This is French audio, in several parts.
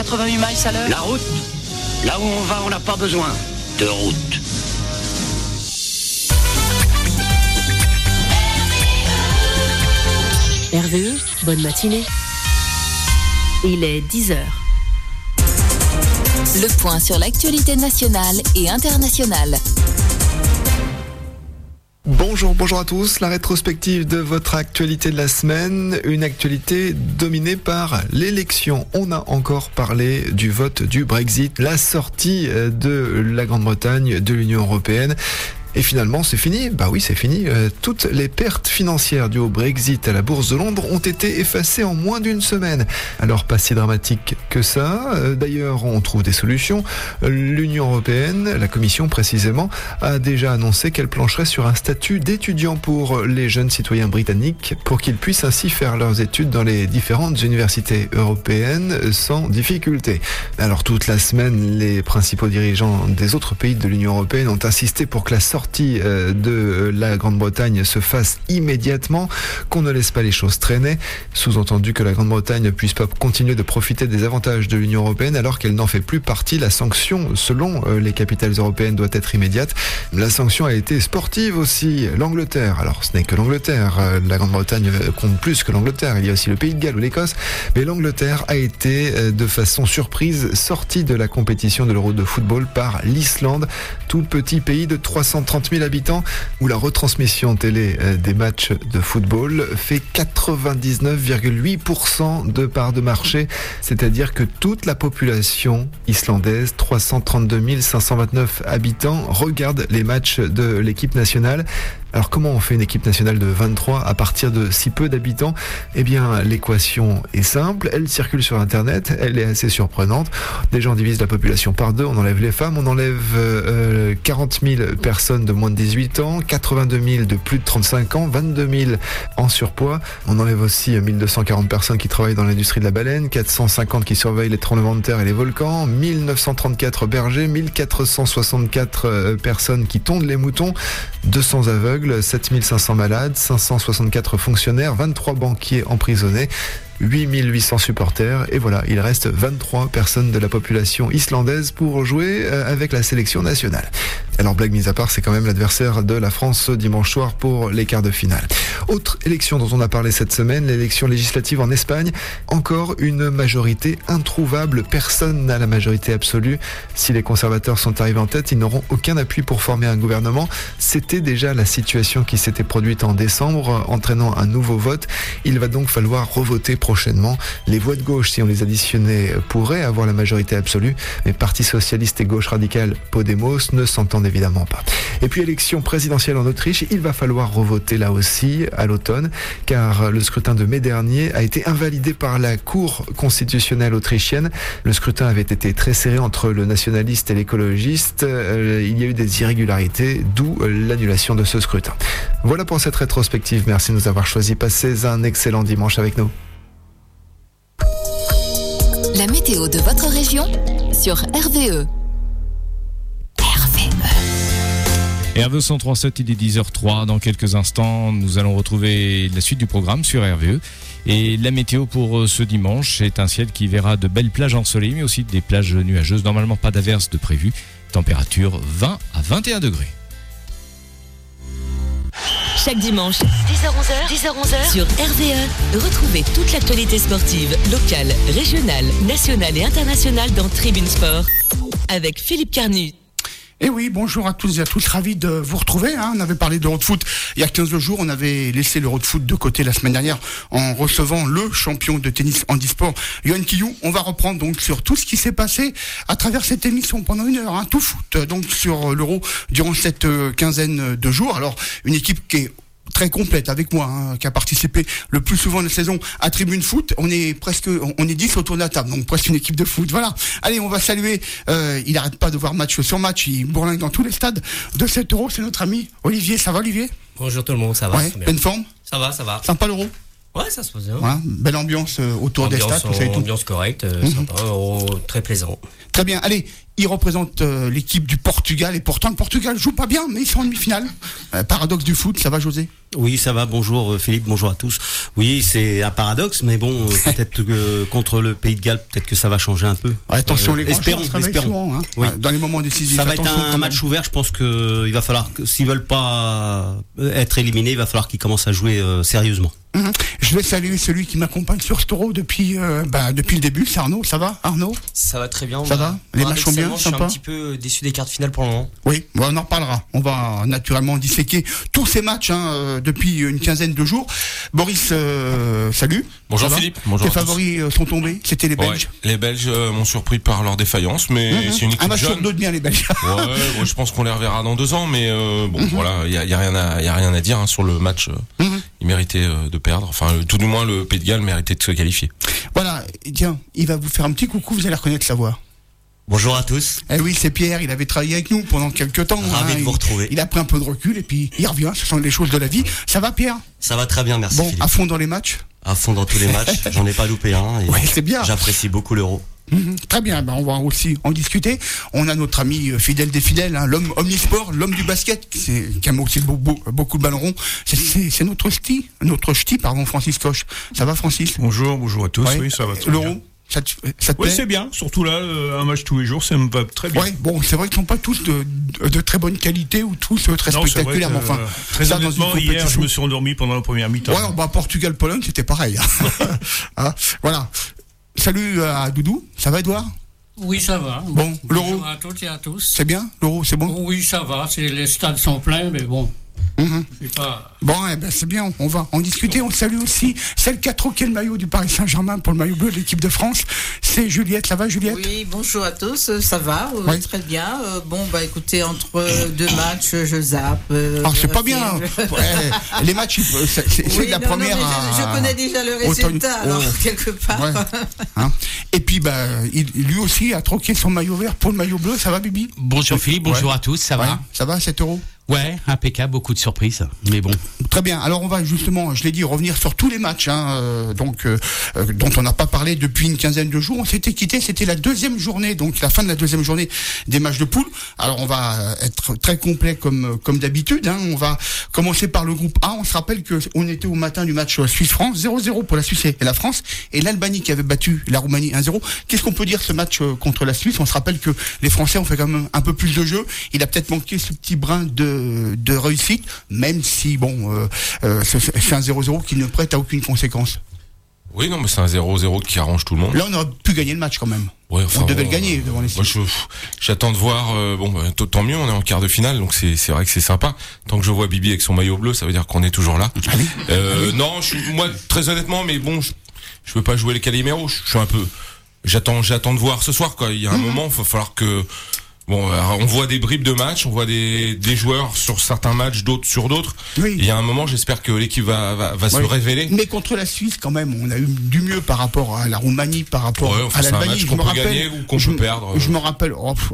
88 miles à l'heure. La route, là où on va, on n'a pas besoin de route. RVE, bonne matinée. Il est 10h. Le point sur l'actualité nationale et internationale. Bonjour à tous, la rétrospective de votre actualité de la semaine, une actualité dominée par l'élection. On a encore parlé du vote du Brexit, la sortie de la Grande-Bretagne de l'Union européenne. Et finalement, c'est fini. Bah oui, c'est fini. Toutes les pertes financières dues au Brexit à la Bourse de Londres ont été effacées en moins d'une semaine. Alors, pas si dramatique que ça. D'ailleurs, on trouve des solutions. L'Union européenne, la Commission précisément, a déjà annoncé qu'elle plancherait sur un statut d'étudiant pour les jeunes citoyens britanniques pour qu'ils puissent ainsi faire leurs études dans les différentes universités européennes sans difficulté. Alors, toute la semaine, les principaux dirigeants des autres pays de l'Union européenne ont insisté pour que la sortie de la Grande-Bretagne se fasse immédiatement, qu'on ne laisse pas les choses traîner, sous-entendu que la Grande-Bretagne ne puisse pas continuer de profiter des avantages de l'Union européenne alors qu'elle n'en fait plus partie. La sanction, selon les capitales européennes, doit être immédiate. La sanction a été sportive aussi. L'Angleterre, alors ce n'est que l'Angleterre, la Grande-Bretagne compte plus que l'Angleterre, il y a aussi le Pays de Galles ou l'Écosse, mais l'Angleterre a été de façon surprise sortie de la compétition de l'Euro de football par l'Islande, tout petit pays de 330 000 habitants, où la retransmission télé des matchs de football fait 99,8% de part de marché, c'est-à-dire que toute la population islandaise, 332 529 habitants, regarde les matchs de l'équipe nationale. Alors comment on fait une équipe nationale de 23 à partir de si peu d'habitants ? Eh bien l'équation est simple, elle circule sur internet, elle est assez surprenante. Déjà on divise la population par deux, on enlève les femmes, on enlève 40 000 personnes de moins de 18 ans, 82 000 de plus de 35 ans, 22 000 en surpoids. On enlève aussi 1240 personnes qui travaillent dans l'industrie de la baleine, 450 qui surveillent les tremblements de terre et les volcans, 1934 bergers, 1464 personnes qui tondent les moutons, 200 aveugles, 7500 malades, 564 fonctionnaires, 23 banquiers emprisonnés, 8800 supporters, et voilà, il reste 23 personnes de la population islandaise pour jouer avec la sélection nationale. Alors blague mise à part, c'est quand même l'adversaire de la France ce dimanche soir pour les quarts de finale. Autre élection dont on a parlé cette semaine, l'élection législative en Espagne. Encore une majorité introuvable, personne n'a la majorité absolue. Si les conservateurs sont arrivés en tête, ils n'auront aucun appui pour former un gouvernement. C'était déjà la situation qui s'était produite en décembre, entraînant un nouveau vote. Il va donc falloir revoter prochainement. Les voix de gauche, si on les additionnait, pourraient avoir la majorité absolue, mais Parti socialiste et gauche radicale Podemos ne s'entendent évidemment pas. Et puis élection présidentielle en Autriche, il va falloir revoter là aussi à l'automne, car le scrutin de mai dernier a été invalidé par la Cour constitutionnelle autrichienne. Le scrutin avait été très serré entre le nationaliste et l'écologiste. Il y a eu des irrégularités, d'où l'annulation de ce scrutin. Voilà pour cette rétrospective. Merci de nous avoir choisi. Passez un excellent dimanche avec nous. La météo de votre région sur RVE. RVE 103.7, il est 10h03. Dans quelques instants, nous allons retrouver la suite du programme sur RVE. Et la météo pour ce dimanche est un ciel qui verra de belles plages ensoleillées, mais aussi des plages nuageuses. Normalement, pas d'averses de prévues. Température 20 à 21 degrés. Chaque dimanche, 10h-11h, sur RVE, retrouvez toute l'actualité sportive, locale, régionale, nationale et internationale dans Tribune Sport, avec Philippe Carnu. Et oui, bonjour à tous et à tous, ravi de vous retrouver. On avait parlé de l'Euro de foot il y a 15 jours, on avait laissé l'Euro de foot de côté la semaine dernière en recevant le champion de tennis handisport, Yohan Quillou. On va reprendre donc sur tout ce qui s'est passé à travers cette émission pendant une heure, tout foot, donc sur l'Euro durant cette quinzaine de jours. Alors, une équipe qui est très complète avec moi, qui a participé le plus souvent de la saison à Tribune Foot. On est 10 autour de la table, donc presque une équipe de foot. Voilà. Allez, on va saluer, il arrête pas de voir match sur match, il bourlingue dans tous les stades de cet Euro, c'est notre ami Olivier. Ça va, Olivier ? Bonjour tout le monde, ça va. Ouais, pleine forme ? Ça va. Sympa l'Euro ? Ouais, ça se passe bien. Voilà, belle ambiance autour des stades. Ambiance correcte, sympa, très plaisant. Très bien. Allez, il représente l'équipe du Portugal et pourtant le Portugal joue pas bien, mais ils sont en demi-finale. Paradoxe du foot, ça va José ? Oui, ça va. Bonjour Philippe, bonjour à tous. Oui, c'est un paradoxe, mais bon, peut-être que contre le Pays de Galles, peut-être que ça va changer un peu. Attention, les grands espérons. Souvent, hein. Oui. Dans les moments décisifs. Ça va être un match ouvert. Je pense qu'il va falloir, s'ils veulent pas être éliminés, il va falloir qu'ils commencent à jouer sérieusement. Je vais saluer celui qui m'accompagne sur ce taureau depuis le début, c'est Arnaud. Ça va Arnaud ? Ça va très bien. Ça va ? Les matchs sont bien, sympa. Je suis un petit peu déçu des quarts de finale pour le moment. Oui, on en reparlera. On va naturellement disséquer tous ces matchs depuis une quinzaine de jours. Boris, salut. Bonjour Philippe. Bonjour. Tes favoris sont tombés, c'était les Belges. Ouais, les Belges m'ont surpris par leur défaillance, mais c'est une équipe jeune. Un match sur deux de bien les Belges. Ouais, je pense qu'on les reverra dans 2 ans, mais voilà, il y a rien à dire sur le match. Ils méritaient de perdre. Enfin, tout du moins, le Pays de Galles méritait de se qualifier. Voilà. Tiens, il va vous faire un petit coucou. Vous allez reconnaître sa voix. Bonjour à tous. Eh oui, c'est Pierre. Il avait travaillé avec nous pendant quelques temps. Ravi de vous retrouver. Il a pris un peu de recul et puis il revient. Ce sont les choses de la vie. Ça va, Pierre ? Ça va très bien, merci. Bon, Philippe. à fond dans les matchs ? À fond dans tous les matchs. J'en ai pas loupé un. Ouais, c'est bien. J'apprécie beaucoup l'Euro. Très bien, on va aussi en discuter. On a notre ami fidèle des fidèles, l'homme omnisport, l'homme du basket, qui aime aussi beaucoup de ballon rond. C'est notre ch'ti, Francis Coche. Ça va, Francis ? Bonjour à tous. Ouais. Oui, ça va très bien. L'Euro, ça te plaît ? Oui, c'est bien. Surtout là, un match tous les jours, ça me va très bien. Ouais, bon, c'est vrai qu'ils ne sont pas tous de très bonne qualité ou tous très spectaculaires. Enfin, très honnêtement, hier, je me suis endormi pendant la première mi-temps. Ouais, Portugal-Pologne, c'était pareil. Voilà. Salut à Doudou, ça va Edouard ? Oui, ça va. Bon, l'Euro. Bonjour à toutes et à tous. C'est bien, l'Euro, c'est bon ? Oui, ça va, les stades sont pleins, mais bon. Pas... Bon, c'est bien, on va en discuter. On salue aussi celle qui a troqué le maillot du Paris Saint-Germain pour le maillot bleu de l'équipe de France. C'est Juliette, ça va Juliette ? Oui, bonjour à tous, ça va, très bien. Écoutez, entre 2 matchs, je zappe. C'est pas bien. Les matchs, c'est de la première. Je connais déjà le résultat, alors quelque part. Ouais. Et puis, lui aussi a troqué son maillot vert pour le maillot bleu. Ça va, Bibi ? Bonjour Philippe, bonjour à tous, ça va ? Ça va, 7 €? Ouais, impeccable, beaucoup de surprises, mais bon. Très bien. Alors on va justement, je l'ai dit, revenir sur tous les matchs, dont on n'a pas parlé depuis une quinzaine de jours. On s'était quitté, c'était la 2e journée, donc la fin de la 2e journée des matchs de poule. Alors on va être très complet comme d'habitude. On va commencer par le groupe A. On se rappelle que on était au matin du match Suisse-France, 0-0 pour la Suisse et la France, et l'Albanie qui avait battu la Roumanie 1-0. Qu'est-ce qu'on peut dire ce match contre la Suisse ? On se rappelle que les Français ont fait quand même un peu plus de jeu. Il a peut-être manqué ce petit brin de réussite, même si c'est un 0-0 qui ne prête à aucune conséquence. Oui, non, mais c'est un 0-0 qui arrange tout le monde. Là, on aurait pu gagner le match quand même. Ouais, on devait le gagner devant les Suisses. J'attends de voir. Tant mieux, on est en quart de finale, donc c'est vrai que c'est sympa. Tant que je vois Bibi avec son maillot bleu, ça veut dire qu'on est toujours là. Non, moi très honnêtement, mais bon, je veux pas jouer les Calimero. Je suis un peu. J'attends de voir ce soir, quoi. Il y a un moment, il va falloir que. Bon, on voit des bribes de matchs, on voit des joueurs sur certains matchs, d'autres sur d'autres. Oui. Il y a un moment, j'espère que l'équipe va se révéler. Mais contre la Suisse, quand même, on a eu du mieux par rapport à la Roumanie, par rapport à l'Albanie. C'est un match qu'on peut gagner ou qu'on peut perdre. Je me rappelle,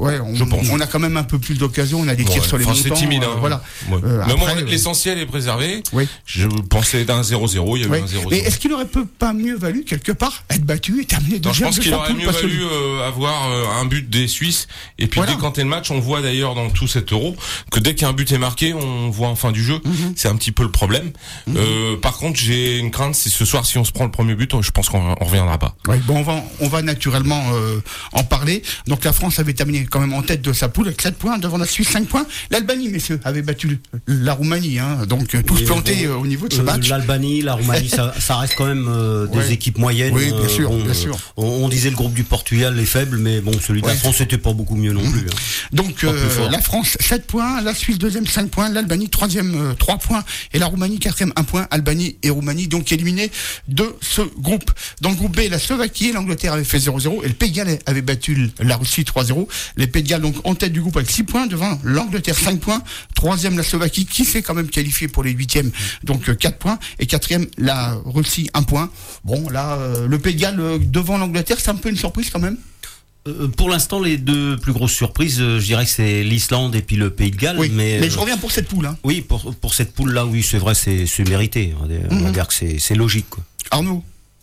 on a quand même un peu plus d'occasions, on a des tirs sur les montants. C'est timide, voilà. Mais bon, l'essentiel est préservé. Oui. Je pensais d'un 0-0, il y a eu un 0-0. Mais est-ce qu'il aurait pas mieux valu, quelque part, être battu et terminer deuxième ? Je pense qu'il aurait mieux valu avoir un but des Suisses, et puis quand le match, on voit d'ailleurs dans tout cet Euro que dès qu'un but est marqué, on voit en fin du jeu. C'est un petit peu le problème. Par contre, j'ai une crainte, c'est ce soir, si on se prend le premier but, je pense qu'on reviendra pas. Ouais, bon, on va naturellement en parler. Donc la France avait terminé quand même en tête de sa poule avec 7 points, devant la Suisse 5 points. L'Albanie, messieurs, avait battu la Roumanie, donc tous plantés au niveau de ce match. L'Albanie, la Roumanie, ça reste quand même des équipes moyennes. Oui, bien sûr, bien sûr. On disait le groupe du Portugal est faible, mais bon, celui de la France c'était pas beaucoup mieux non plus. Donc la France 7 points, la Suisse 2e 5 points, l'Albanie 3e 3 points et la Roumanie 4e 1 point. Albanie et Roumanie donc éliminés de ce groupe. Dans le groupe B, la Slovaquie et l'Angleterre avaient fait 0-0 et le Pays de Galles avait battu la Russie 3-0. Les Pays de Galles donc en tête du groupe avec 6 points devant l'Angleterre 5 points, 3e la Slovaquie qui s'est quand même qualifiée pour les 8e donc 4 points et 4e la Russie 1 point. Bon là le Pays de Galles devant l'Angleterre, c'est un peu une surprise quand même. Pour l'instant, les deux plus grosses surprises, je dirais que c'est l'Islande et puis le Pays de Galles. Oui, mais je reviens pour cette poule. Oui, pour cette poule-là, oui, c'est vrai, c'est mérité. On va dire que c'est logique, quoi. Arnaud.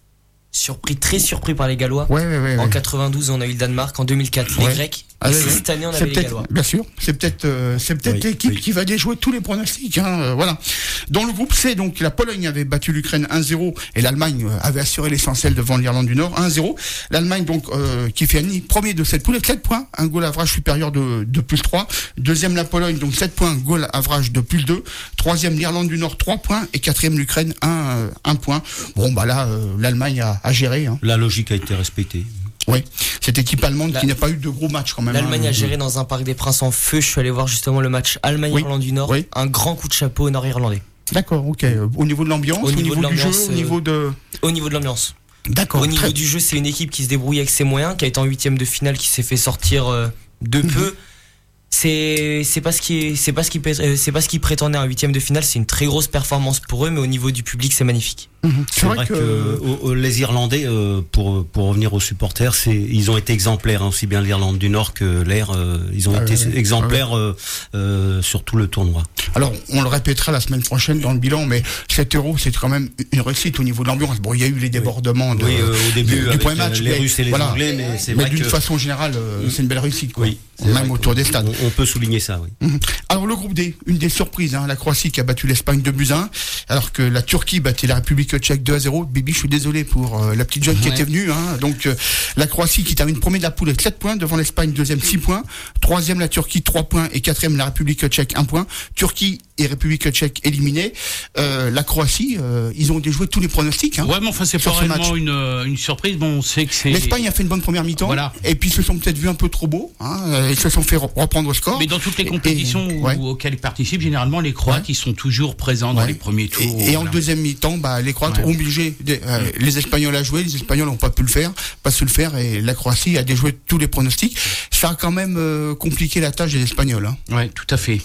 Très surpris par les Gallois. Ouais. En 92, on a eu le Danemark. En 2004, les Grecs. Et cette année, on avait les Gallois. Bien sûr. C'est peut-être l'équipe qui va déjouer tous les pronostics. Voilà. Dans le groupe C, donc, la Pologne avait battu l'Ukraine 1-0 et l'Allemagne avait assuré l'essentiel devant l'Irlande du Nord 1-0. L'Allemagne, donc, qui fait premier de cette poule avec 7 points, un goal average supérieur de plus 3. Deuxième, la Pologne, donc 7 points, goal average de plus 2. Troisième, l'Irlande du Nord, 3 points. Et quatrième, l'Ukraine, 1 point. Bon, là, l'Allemagne a géré. La logique a été respectée. Oui, cette équipe allemande qui n'a pas eu de gros matchs quand même. L'Allemagne a géré dans un Parc des Princes en feu. Je suis allé voir justement le match Allemagne-Irlande du Nord. Oui. Un grand coup de chapeau au Nord-Irlandais. D'accord, ok. Au niveau de l'ambiance, au niveau du jeu, au niveau de l'ambiance. D'accord. Au niveau du jeu, c'est une équipe qui se débrouille avec ses moyens, qui a été en 8e de finale, qui s'est fait sortir de peu. C'est pas ce qui prétendait à un 8e de finale. C'est une très grosse performance pour eux, mais au niveau du public, c'est magnifique. C'est vrai que les Irlandais, pour revenir aux supporters, ils ont été exemplaires, aussi bien l'Irlande du Nord que l'Air. Ils ont été exemplaires sur tout le tournoi. Alors, on le répétera la semaine prochaine dans le bilan, mais cet Euro, c'est quand même une réussite au niveau de l'ambiance. Bon, il y a eu les débordements au début du premier match, les Russes et les Anglais, mais c'est vrai d'une façon générale, c'est une belle réussite, quoi. Oui, même autour des stades. On peut souligner ça, oui. Alors, le groupe D, une des surprises, la Croatie qui a battu l'Espagne 2-1, alors que la Turquie battait la République tchèque 2-0. Bibi, je suis désolé pour la petite jeune qui était venue. Donc, la Croatie qui termine premier de la poule avec 7 points, devant l'Espagne, deuxième 6 points, troisième la Turquie 3 points et quatrième la République tchèque 1 point. Turquie et République tchèque éliminés. La Croatie, ils ont déjoué tous les pronostics. Ouais, mais enfin, c'est pas vraiment une surprise. Bon, on sait que c'est. L'Espagne a fait une bonne première mi-temps. Voilà. Et puis, ils se sont peut-être vus un peu trop beaux. Ils se sont fait reprendre au score. Mais dans toutes les compétitions auxquelles ils participent, généralement, les Croates, ils sont toujours présents dans les premiers tours. Et en deuxième mi-temps, les Croates ont obligé les Espagnols à jouer. Les Espagnols n'ont pas su le faire, et la Croatie a déjoué tous les pronostics. Ça a quand même compliqué la tâche des Espagnols. Ouais, tout à fait.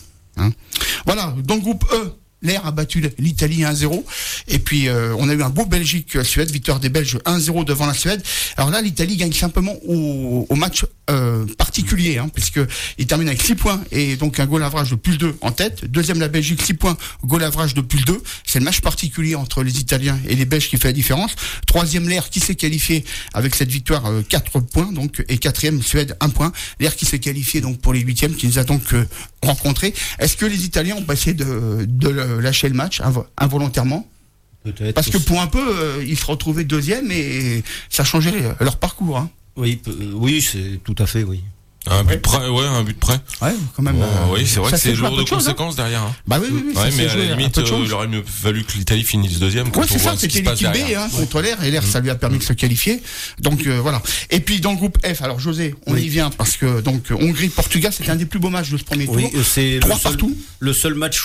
Voilà, dans le groupe E, l'Air a battu l'Italie 1-0. Et puis, on a eu un beau Belgique-Suède, victoire des Belges 1-0 devant la Suède. Alors là, l'Italie gagne simplement au match particulier, puisque il termine avec 6 points et donc un goal average de plus 2 en tête. Deuxième, la Belgique, 6 points, goal average de plus 2. C'est le match particulier entre les Italiens et les Belges qui fait la différence. Troisième, l'Air qui s'est qualifié avec cette victoire 4 points, donc, et quatrième, Suède 1 point. L'Air qui s'est qualifié donc pour les huitièmes, qui nous a donc rencontrés. Est-ce que les Italiens ont essayé de lâcher le match involontairement? Peut-être. Parce que pour un peu, ils se retrouvaient deuxième et ça changeait leur parcours. Oui, c'est tout à fait, oui. Un but près. Ouais, quand même. Oui, c'est vrai que c'est lourd de conséquences derrière. Bah oui. Mais à la limite, il aurait mieux fallu que l'Italie finisse deuxième. Ouais, c'est ça, c'était l'équipe B contre l'Air, et l'Air, ça lui a permis de se qualifier. Donc voilà. Et puis dans le groupe F, alors José, on y vient parce que donc Hongrie-Portugal, c'était un des plus beaux matchs de ce premier tour. Oui, c'est 3 partout. Le seul match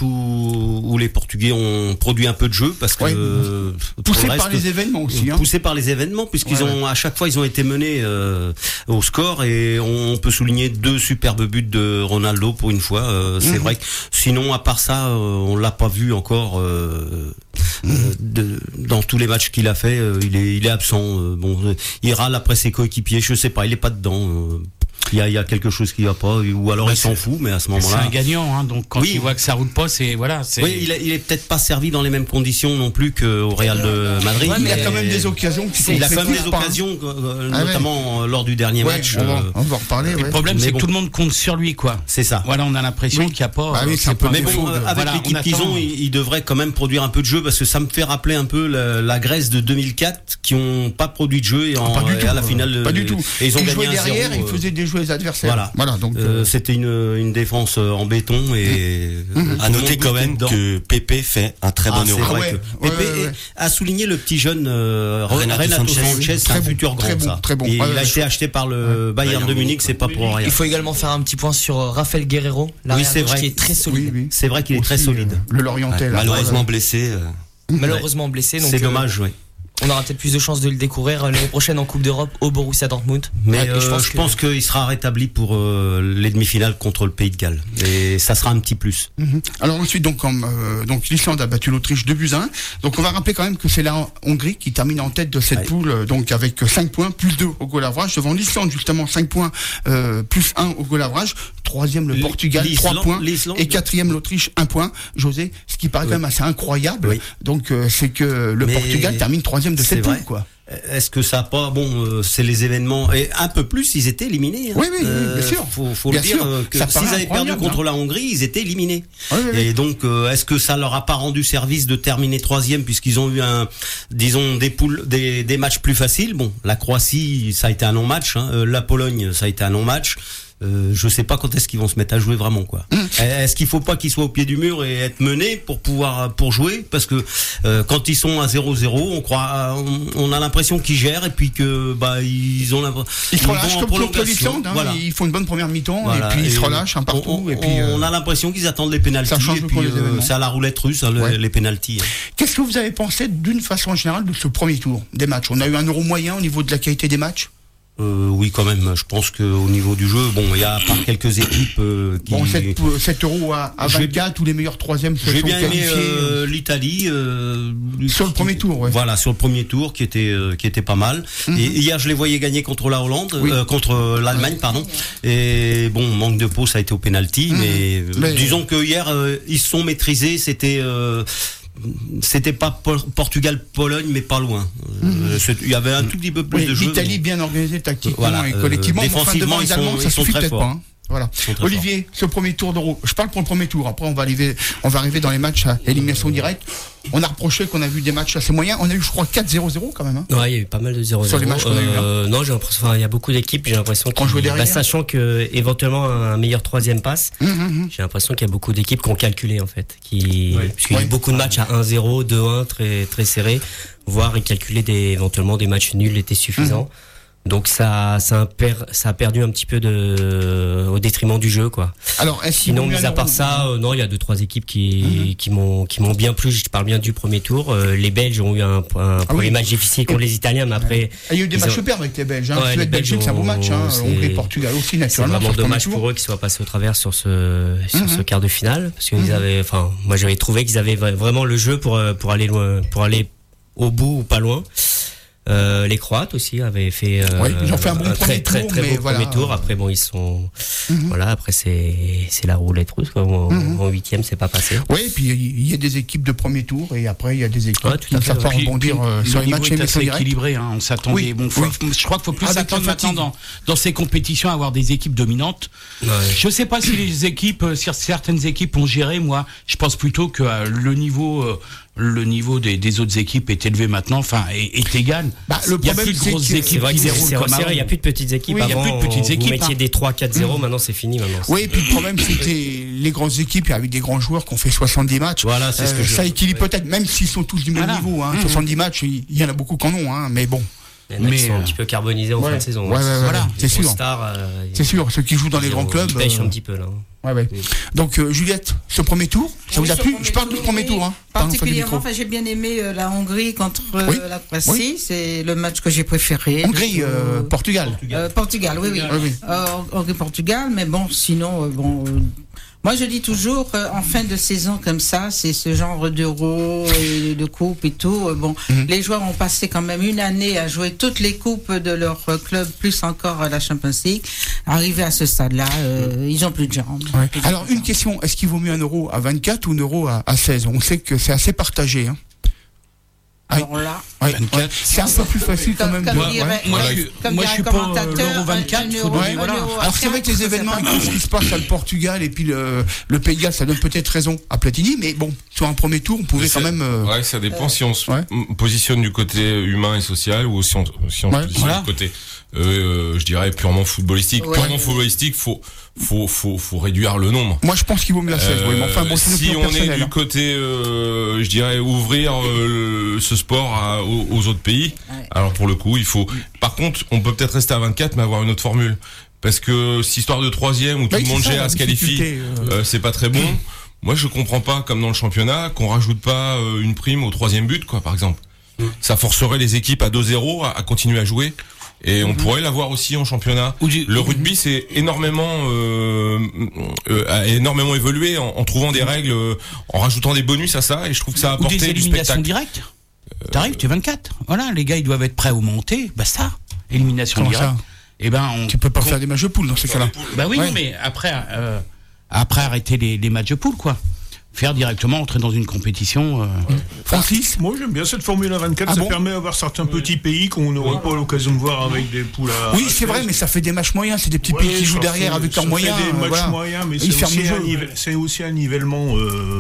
où les Portugais ont produit un peu de jeu parce que poussés par les événements aussi. Poussés par les événements, puisqu'ils ont à chaque fois ils ont été menés au score, et on peut souligner 2 superbes buts de Ronaldo pour une fois. C'est vrai que sinon, à part ça, on l'a pas vu encore dans tous les matchs qu'il a fait. Il est absent. Il râle après ses coéquipiers. Je sais pas, il est pas dedans. Il y a quelque chose qui va pas, ou alors il s'en fout, mais à ce moment-là. C'est un gagnant, donc quand il voit que ça roule pas, c'est voilà. Oui, il est peut-être pas servi dans les mêmes conditions non plus qu'au Real de Madrid. Ouais, mais il a quand même des occasions. Il a quand même des occasions, notamment lors du dernier match. On va en reparler. Le problème, c'est que tout le monde compte sur lui, quoi. C'est ça. Voilà, on a l'impression qu'il n'y a pas. Mais bon, avec l'équipe qu'ils ont, ils devraient quand même produire un peu de jeu, parce que ça me fait rappeler un peu la Grèce de 2004 qui ont pas produit de jeu et à la finale. Pas du tout. Et ils ont gagné 1-0. Derrière, ils faisaient déjouer les adversaires. Voilà, donc c'était une défense en béton, et à noter quand même que Pépé fait un très bon Euro. Pépé a souligné le petit jeune Renato Sanchez, c'est un futur grand, très bon. Et il a été acheté par le Bayern de Munich, c'est pas pour rien. Il faut également faire un petit point sur Rafael Guerreiro, l'arrière qui est très solide. C'est vrai qu'il est très solide. Le Lorientais, malheureusement blessé. Donc c'est dommage, oui. On aura peut-être plus de chances de le découvrir l'année prochaine en Coupe d'Europe au Borussia Dortmund. Mais je pense qu'il sera rétabli pour les demi-finales contre le Pays de Galles. Et ça sera un petit plus. Alors ensuite, donc l'Islande a battu l'Autriche 2-1. Donc on va rappeler quand même que c'est la Hongrie qui termine en tête de cette poule, donc avec 5 points, plus 2 au goal average. Devant l'Islande, justement, 5 points, plus 1 au goal average. troisième le Portugal, 3 points, et quatrième l'Autriche, 1 point. José, ce qui paraît quand même assez incroyable. Oui. Donc c'est que le Portugal termine troisième de cette poule, quoi. Est-ce que ça a pas c'est les événements et un peu plus ils étaient éliminés. Hein. Oui, bien sûr. Faut bien le dire que s'ils avaient perdu contre la Hongrie, ils étaient éliminés. Et donc est-ce que ça leur a pas rendu service de terminer troisième puisqu'ils ont eu des matchs plus faciles. Bon, la Croatie ça a été un non-match, hein. La Pologne ça a été un non-match. Je sais pas quand est-ce qu'ils vont se mettre à jouer vraiment, quoi. Est-ce qu'il faut pas qu'ils soient au pied du mur et être menés pour jouer, parce que quand ils sont à 0-0, on a l'impression qu'ils gèrent et puis que ils se relâchent comme contre l'Islande, hein, ils font une bonne première mi-temps et puis ils se relâchent partout et puis on a l'impression qu'ils attendent les pénaltys et puis c'est à la roulette russe les pénaltys. Qu'est-ce que vous avez pensé d'une façon générale de ce premier tour des matchs? On a eu un euro moyen au niveau de la qualité des matchs? Oui, quand même. Je pense qu'au niveau du jeu, il y a par quelques équipes qui... Bon, 7 euros à 24, tous les meilleurs troisièmes se sont qualifiés. J'ai bien aimé l'Italie. Sur le premier tour, Voilà, sur le premier tour, qui était pas mal. Et hier, je les voyais gagner contre la Hollande, contre l'Allemagne, pardon. Et bon, manque de peau, ça a été au penalty. Mais disons que hier, ils se sont maîtrisés. C'était pas Portugal-Pologne, mais pas loin. Il y avait un tout petit peu plus de jeu. L'Italie bien organisée tactiquement et collectivement. Défensivement, mais devant les Allemands, ça suffit peut-être pas. Voilà. Olivier, fort. Ce premier tour d'Euro, je parle pour le premier tour, après on va arriver dans les matchs à élimination directe. On a reproché qu'on a vu des matchs assez moyens, on a eu je crois 4-0-0 quand même. Hein. Ouais, il y a eu pas mal de 0-0. Sur les matchs qu'on a eu, non, j'ai l'impression, il y a beaucoup d'équipes, j'ai l'impression sachant que éventuellement un meilleur troisième passe, j'ai l'impression qu'il y a beaucoup d'équipes qui ont calculé en fait, puisqu'il y a eu beaucoup de matchs à 1-0, 2-1 très très serrés, voire calculer éventuellement des matchs nuls était suffisant. Donc ça a perdu un petit peu au détriment du jeu, quoi. Alors, sinon, mis à part ça, non, il y a 2-3 équipes qui m'ont bien plu. Je parle bien du premier tour. Les Belges ont eu un premier match difficile contre les Italiens, mais après. Il y a eu des matchs superbes avec les Belges. Suède-Belgique, c'est un beau match. Hongrie-Portugal aussi, naturellement. C'est vraiment dommage pour eux qu'ils soient passés au travers sur ce quart de finale, parce qu'ils avaient. Enfin, moi, j'avais trouvé qu'ils avaient vraiment le jeu pour aller loin, pour aller au bout ou pas loin. Les Croates aussi avaient fait ils ont fait un bon très beau premier tour. Après ils sont après c'est la roulette russe, quoi. En huitième c'est pas passé. Oui, et puis il y a des équipes de premier tour et après il y a des équipes qui ne savent pas rebondir sur les matchs équilibré. On s'attendait. Je crois qu'il faut plus s'attendre maintenant dans ces compétitions à avoir des équipes dominantes. Je sais pas si certaines équipes ont géré. Moi, je pense plutôt que le niveau des autres équipes est élevé maintenant, est égal. Le problème, il y a plus de grosses équipes qui déroulent comme avant. Il y a plus de petites équipes. Avant, vous mettiez des 3-4-0, maintenant c'est fini. Oui, et puis le problème, c'est que les grosses équipes, avec des grands joueurs qui ont fait 70 matchs, c'est ce que ça équilibre peut-être, même s'ils sont tous du même niveau. 70 matchs, il y en a beaucoup qui en ont, mais bon. Ils sont un petit peu carbonisés en fin de saison. Voilà, c'est sûr. C'est sûr, ceux qui jouent dans les grands clubs. Ils pêchent un petit peu là. Donc Juliette, ce premier tour, ça vous a plu? Je parle du premier tour. Particulièrement, j'ai bien aimé la Hongrie contre la Croatie. C'est le match que j'ai préféré. Hongrie, Portugal. Portugal, oui. Hongrie-Portugal, mais bon, sinon, moi, je dis toujours, en fin de saison comme ça, c'est ce genre d'Euro et de coupe et tout. Les joueurs ont passé quand même une année à jouer toutes les coupes de leur club, plus encore la Champions League. Arrivé à ce stade-là, ils ont plus de jambes. Alors, une question, est-ce qu'il vaut mieux un euro à 24 ou un euro à 16? On sait que c'est assez partagé. Alors là, c'est un peu plus facile quand même. Moi, je suis pas l'euro 24. Alors c'est vrai que les événements, ce qui se passe à le Portugal et puis le Pays de Galles, ça donne peut-être raison à Platini, mais bon, sur un premier tour, on pouvait quand même. Ça dépend si on se positionne du côté humain et social ou si on se positionne du côté, je dirais purement footballistique. Purement footballistique, faut réduire le nombre. Moi, je pense qu'il vaut mieux la 16. Si on est du côté, je dirais ouvrir ce sport aux autres pays. Alors pour le coup, il faut. Par contre, on peut peut-être rester à 24, mais avoir une autre formule. Parce que cette histoire de troisième où tout le monde gère, se qualifie, c'est pas très bon. Moi, je comprends pas, comme dans le championnat, qu'on rajoute pas une prime au troisième but, quoi, par exemple. Ça forcerait les équipes à 2-0 à continuer à jouer. Et on pourrait l'avoir aussi en championnat. Le rugby, c'est énormément évolué en trouvant des règles, en rajoutant des bonus à ça. Et je trouve que ça a apporté des éliminations directes. T'arrives, tu es 24. Voilà, les gars, ils doivent être prêts au monter. Basta. Élimination directe. tu peux pas faire des matchs de poule dans ces cas-là. Bah oui, mais après arrêter les matchs de poule, quoi. Faire directement entrer dans une compétition. Francis, moi j'aime bien cette Formule 24, ça permet d'avoir certains petits pays qu'on n'aurait pas l'occasion de voir avec des poules à. Oui, c'est vrai, mais ça fait des matchs moyens, c'est des petits pays qui jouent derrière avec leurs moyens. C'est des matchs moyens, mais c'est aussi un nivellement,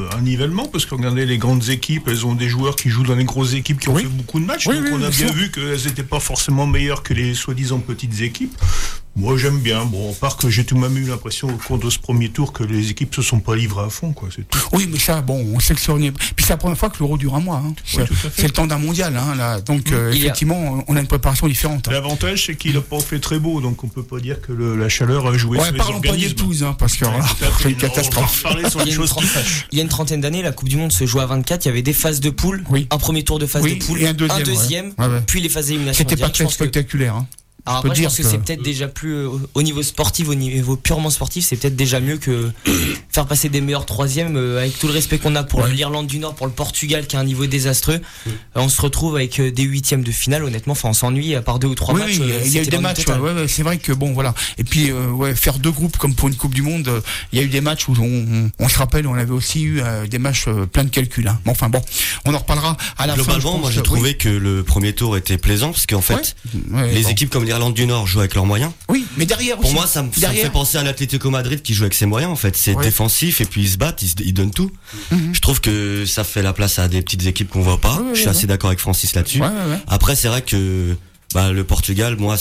parce que regardez, les grandes équipes, elles ont des joueurs qui jouent dans les grosses équipes qui ont fait beaucoup de matchs, donc on a bien vu qu'elles n'étaient pas forcément meilleures que les soi-disant petites équipes. Moi j'aime bien, à part que j'ai tout de même eu l'impression au cours de ce premier tour que les équipes se sont pas livrées à fond, quoi, c'est tout. Oui, mais ça, on sait que puis c'est la première fois que l'Euro dure un mois, hein. C'est le temps d'un mondial, hein, là. Donc effectivement, on a une préparation différente. L'avantage c'est qu'il n'a pas fait très beau, donc on peut pas dire que la chaleur a joué sur les organismes. Parlons pas d'épouse, hein, parce que c'est une catastrophe. Il y a une trentaine d'années, la Coupe du Monde se jouait à 24, il y avait des phases de poule, un premier tour de phase de poule, et un deuxième, puis les phases d'élimination. C'était pas très spectaculaire, hein. Alors après, je pense que c'est peut-être déjà plus au niveau sportif, au niveau purement sportif, c'est peut-être déjà mieux que faire passer des meilleurs troisièmes avec tout le respect qu'on a pour l'Irlande du Nord, pour le Portugal qui a un niveau désastreux. On se retrouve avec des huitièmes de finale. Honnêtement, on s'ennuie à part 2 ou 3 matchs. Oui, il y a eu des matchs. C'est vrai que voilà. Et puis faire 2 groupes comme pour une Coupe du Monde, il y a eu des matchs où on se rappelle, on avait aussi eu des matchs plein de calculs. Hein. Mais enfin bon, on en reparlera à la fin. Globalement, moi j'ai trouvé que le premier tour était plaisant parce qu'en fait, les équipes comme l'Irlande du Nord jouent avec leurs moyens. Oui, mais derrière pour moi, ça me fait penser à l'Atlético Madrid qui joue avec ses moyens. En fait, c'est défensif et puis ils se battent, ils donnent tout. Je trouve que ça fait la place à des petites équipes qu'on voit pas. Je suis assez d'accord avec Francis là-dessus. Après, c'est vrai que le Portugal, moi,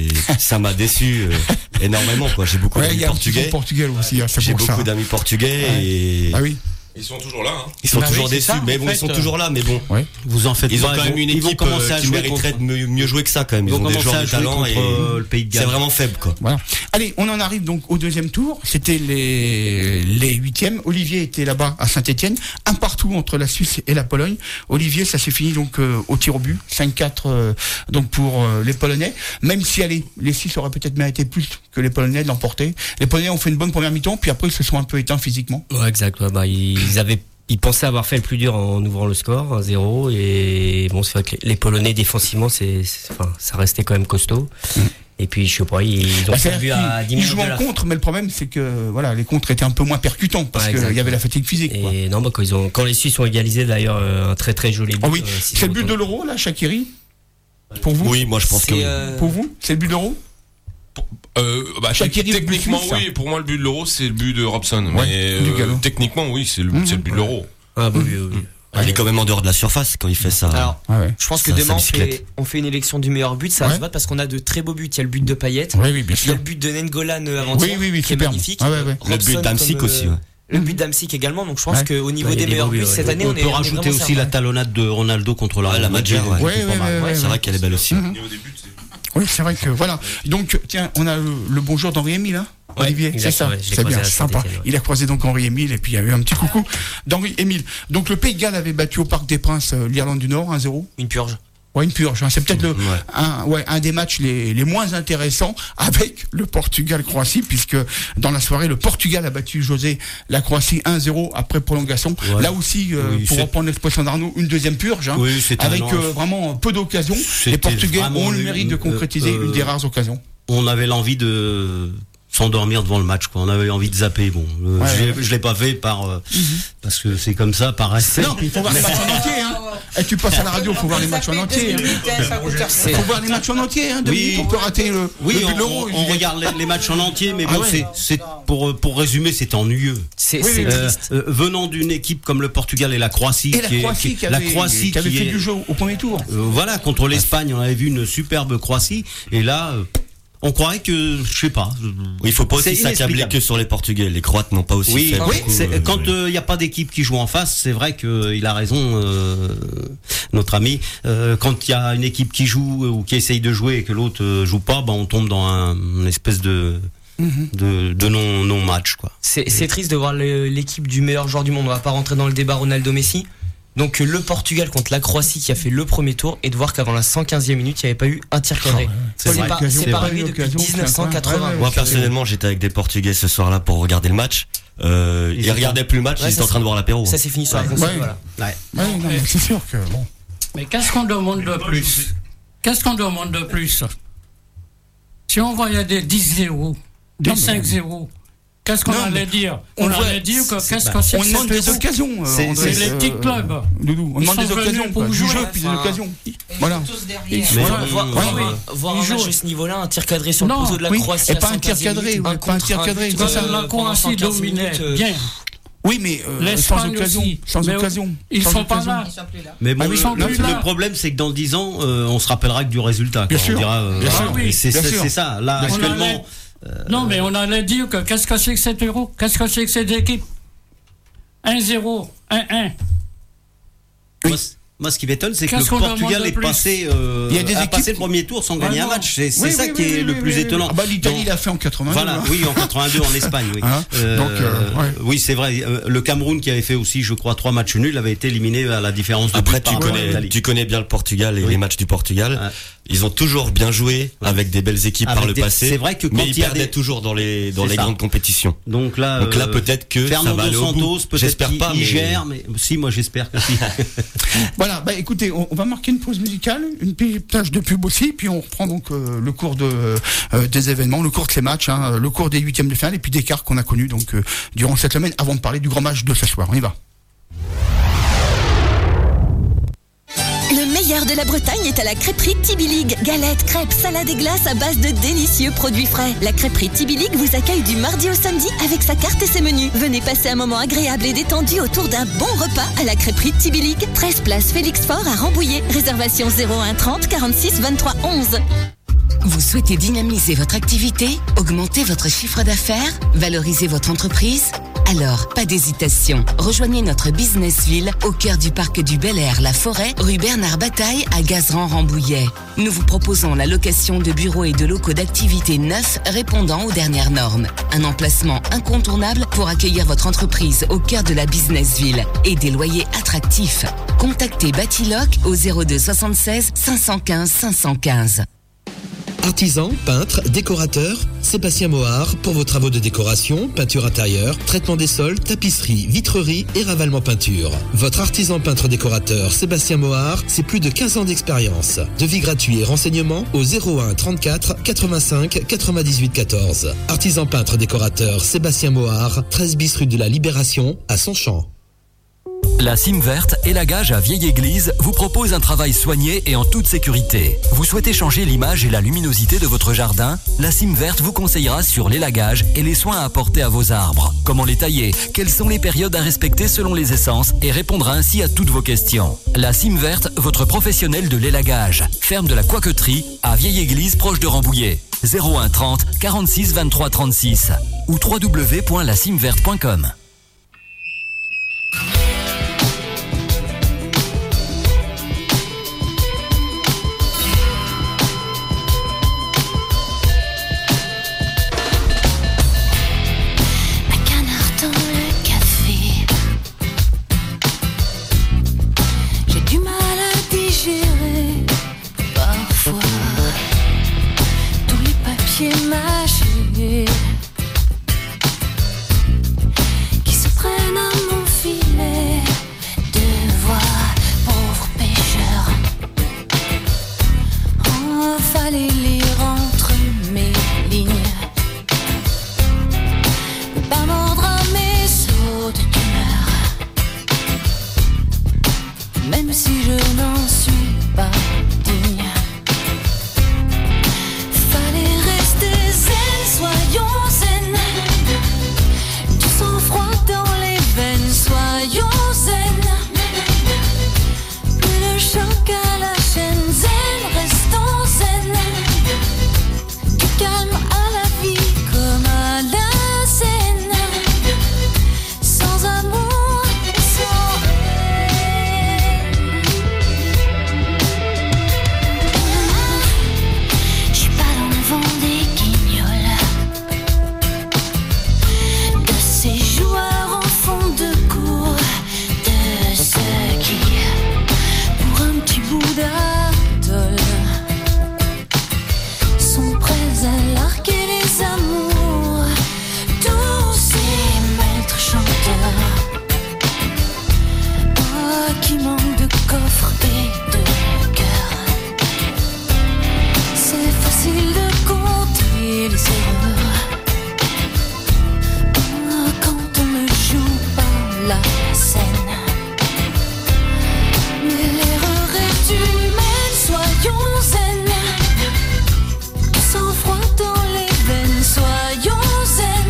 ça m'a déçu énormément, quoi. J'ai beaucoup d'amis portugais. Aussi, hein, j'ai beaucoup d'amis portugais et. Ah oui. Ils sont toujours là, hein. Ils sont toujours déçus, mais bon, ils sont toujours là, mais bon. Vous en faites ils ont quand même une équipe qui mériterait de mieux jouer que ça, quand même. Ils ont des joueurs de talent et le Pays de Galles. C'est vraiment faible, quoi. Voilà. Allez, on en arrive donc au deuxième tour. C'était les huitièmes. Olivier était là-bas à Saint-Etienne. Un partout entre la Suisse et la Pologne. Olivier, ça s'est fini donc au tir au but. 5-4 donc pour les Polonais. Même si les Suisses auraient peut-être mérité plus que les Polonais de l'emporter. Les Polonais ont fait une bonne première mi-temps, puis après ils se sont un peu éteints physiquement. Ouais, exact. Ils pensaient avoir fait le plus dur en ouvrant le score, 1-0, et bon, c'est vrai que les Polonais défensivement, ça restait quand même costaud. Et puis, je sais pas, ils ont perdu à 10 minutes. Ils jouent en contre, mais le problème, c'est que, les contres étaient un peu moins percutants, parce qu'il y avait la fatigue physique, quoi. Et non, quand les Suisses ont égalisé, d'ailleurs, un très très joli but. Oh oui. C'est le but de l'Euro, là, Shaqiri? Pour vous? Oui, moi, je pense que oui. Pour vous? C'est le but de l'Euro? Techniquement oui, pour moi le but de l'Euro c'est le but de Robson, mais techniquement oui c'est le but de l'Euro. Ah bah oui. Il est quand même en dehors de la surface quand il fait ça. Alors, je pense que demain on fait une élection du meilleur but, ça va se battre parce qu'on a de très beaux buts. Il y a le but de Payet, il y a le but de Nengolan avant-hier, qui est magnifique. Le but d'Hamsik aussi. Le but d'Hamsik également, donc je pense qu'au niveau des meilleurs buts cette année, on peut rajouter aussi la talonnade de Ronaldo contre la Madrid. C'est vrai qu'elle est belle aussi. Oui, c'est vrai que voilà. Donc, tiens, on a le bonjour d'Henri-Émile, hein, Olivier, c'est ça. C'est bien, sympa. Il a croisé donc Henri-Émile et puis il y a eu un petit coucou d'Henri-Émile. Donc, le Pays de Galles avait battu au Parc des Princes l'Irlande du Nord 1-0. Une purge. Ouais, une purge. Hein. C'est peut-être un des matchs les moins intéressants avec le Portugal-Croatie, puisque dans la soirée, le Portugal a battu la Croatie 1-0 après prolongation. Ouais. Là aussi, pour reprendre l'expression d'Arnaud, une deuxième purge, hein, avec vraiment peu d'occasions. Les Portugais ont le mérite de concrétiser une des rares occasions. On avait l'envie de s'endormir devant le match, quoi. On avait envie de zapper. Bon, je l'ai pas fait parce que c'est comme ça, par respect. Non, il faut voir les matchs en entier, hein. Et tu passes à la radio, faut voir les matchs en entier. Faut voir les matchs en entier, hein. On peut rater le but de l'Euro. On regarde les matchs en entier, mais bon, c'est pour résumer, c'est ennuyeux. Venant d'une équipe comme le Portugal et la Croatie, qui avait fait du jeu au premier tour. Voilà, contre l'Espagne, on avait vu une superbe Croatie, et là. On croirait que, je sais pas. Il faut pas aussi s'accabler que sur les Portugais. Les Croates n'ont pas aussi fait. Quand il n'y a pas d'équipe qui joue en face, c'est vrai qu'il a raison, notre ami. Quand il y a une équipe qui joue ou qui essaye de jouer et que l'autre joue pas, on tombe dans une espèce de non-match, quoi. C'est triste de voir l'équipe du meilleur joueur du monde. On va pas rentrer dans le débat Ronaldo-Messi. Donc le Portugal contre la Croatie qui a fait le premier tour, et de voir qu'avant la 115e minute, il n'y avait pas eu un tir cadré. C'est pas arrivé depuis 1980. Moi personnellement, j'étais avec des Portugais ce soir-là pour regarder le match. Ils regardaient plus le match, ils étaient en train de voir l'apéro. Ça s'est fini sur la console. C'est sûr que bon. Mais qu'est-ce qu'on demande de plus? Si on voyait des 10-0, des 5-0, qu'est-ce qu'on allait dire? On allait dire que qu'est-ce que c'est? On demande des occasions. C'est les petits clubs. Doudou, on demande des occasions du jeu puis des occasions. Voilà. Voir un match à ce niveau-là, un tir cadré sur le poteau de la Croatie. Et pas un tir cadré, pas un tir cadré. La Croatie dominait bien. Oui, mais sans occasion. Sans occasion. Ils sont pas là. Mais bon, le problème, c'est que dans 10 ans, on se rappellera que du résultat. Bien sûr. On dira, c'est ça. Là, actuellement. Non, mais on allait dire que qu'est-ce que c'est que cet euro? Qu'est-ce que c'est que cette équipe? 1-0, 1-1. Moi, ce qui m'étonne, c'est que le Portugal est passé, a passé le premier tour sans gagner un match. C'est ça qui est le plus étonnant. L'Italie l'a fait en 82. Voilà, oui, en 82 en Espagne. Oui, oui, c'est vrai. Le Cameroun qui avait fait aussi, je crois, 3 matchs nuls, avait été éliminé à la différence de Après, tu connais bien le Portugal et les matchs du Portugal. Ils ont toujours bien joué avec des belles équipes par le passé. C'est vrai que mais ils perdaient toujours dans les grandes compétitions. Donc là, peut-être que ça va aller au bout. J'espère pas, mais gère. Mais si, moi, j'espère que si. Voilà, écoutez, on va marquer une pause musicale, une petite tâche de pub aussi, puis on reprend donc le cours des événements, le cours de ces matchs, le cours des 8e de finale et puis des quarts qu'on a connus donc durant cette semaine avant de parler du grand match de ce soir. On y va. Le meilleur de la Bretagne est à la crêperie Tibilig. Galettes, crêpes, salades et glaces à base de délicieux produits frais. La crêperie Tibilig vous accueille du mardi au samedi avec sa carte et ses menus. Venez passer un moment agréable et détendu autour d'un bon repas à la crêperie Tibilig. 13 place Félix Faure à Rambouillet. Réservation 01 30 46 23 11. Vous souhaitez dynamiser votre activité, augmenter votre chiffre d'affaires, valoriser votre entreprise? Alors, pas d'hésitation. Rejoignez notre Business Ville au cœur du parc du Bel-Air, la Forêt, rue Bernard Bataille à Gazeran-Rambouillet. Nous vous proposons la location de bureaux et de locaux d'activité neufs répondant aux dernières normes. Un emplacement incontournable pour accueillir votre entreprise au cœur de la Business Ville et des loyers attractifs. Contactez Batiloc au 02 76 515 515. Artisan, peintre, décorateur, Sébastien Mohar pour vos travaux de décoration, peinture intérieure, traitement des sols, tapisserie, vitrerie et ravalement peinture. Votre artisan peintre décorateur Sébastien Mohar, c'est plus de 15 ans d'expérience. Devis gratuit et renseignements au 01 34 85 98 14. Artisan peintre décorateur Sébastien Mohar, 13 bis rue de la Libération à Sonchamp. La Cime Verte, élagage à Vieille Église, vous propose un travail soigné et en toute sécurité. Vous souhaitez changer l'image et la luminosité de votre jardin? La Cime Verte vous conseillera sur l'élagage et les soins à apporter à vos arbres. Comment les tailler? Quelles sont les périodes à respecter selon les essences? Et répondra ainsi à toutes vos questions. La Cime Verte, votre professionnel de l'élagage. Ferme de la Coqueterie, à Vieille Église, proche de Rambouillet. 01 30 46 23 36 ou www.lacimeverte.com. Mâché la scène. Mais l'erreur est humaine, soyons zen. Sans froid dans les veines, soyons zen.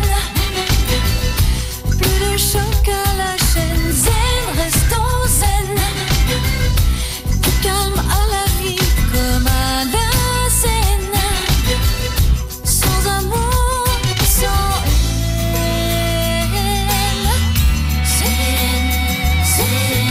Plus de choc à la chaîne, zen, restons zen. Du calme à la vie comme à la scène. Sans amour, sans haine. Zen, zen.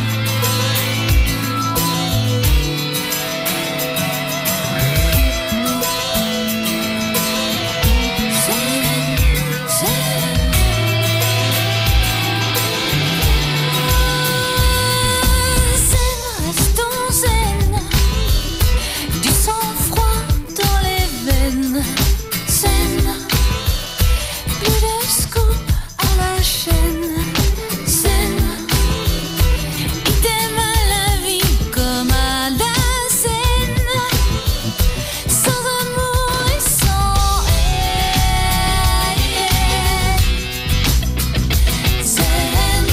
Zen, restons zen. Du sang-froid dans les veines. Zen, plus de scoop à la chaîne. Zen, idem à la vie comme à la scène. Sans amour et sans haine. Zen,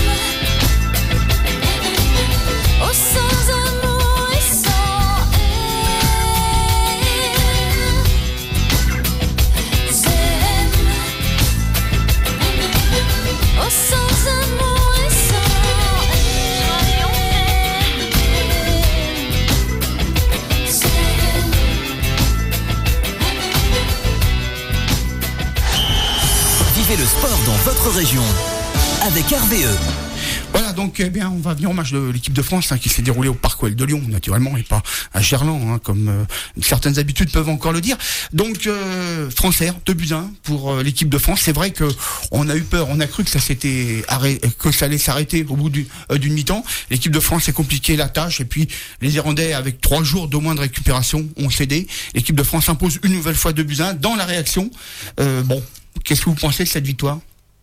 oh sans amour et sans haine. Zen, oh sans amour et sans Vivez le sport dans votre région avec RVE. Voilà, donc eh bien, on va venir au match de l'équipe de France qui s'est déroulé au Parc OL de Lyon, naturellement, et pas à Gerland, comme certaines habitudes peuvent encore le dire. Donc, Français, 2-1 pour l'équipe de France. C'est vrai que on a eu peur, on a cru que ça allait s'arrêter au bout d'une mi-temps. L'équipe de France s'est compliqué la tâche, et puis les Irlandais, avec 3 jours de moins de récupération, ont cédé. L'équipe de France impose une nouvelle fois 2-1 dans la réaction. Bon, qu'est-ce que vous pensez de cette victoire ?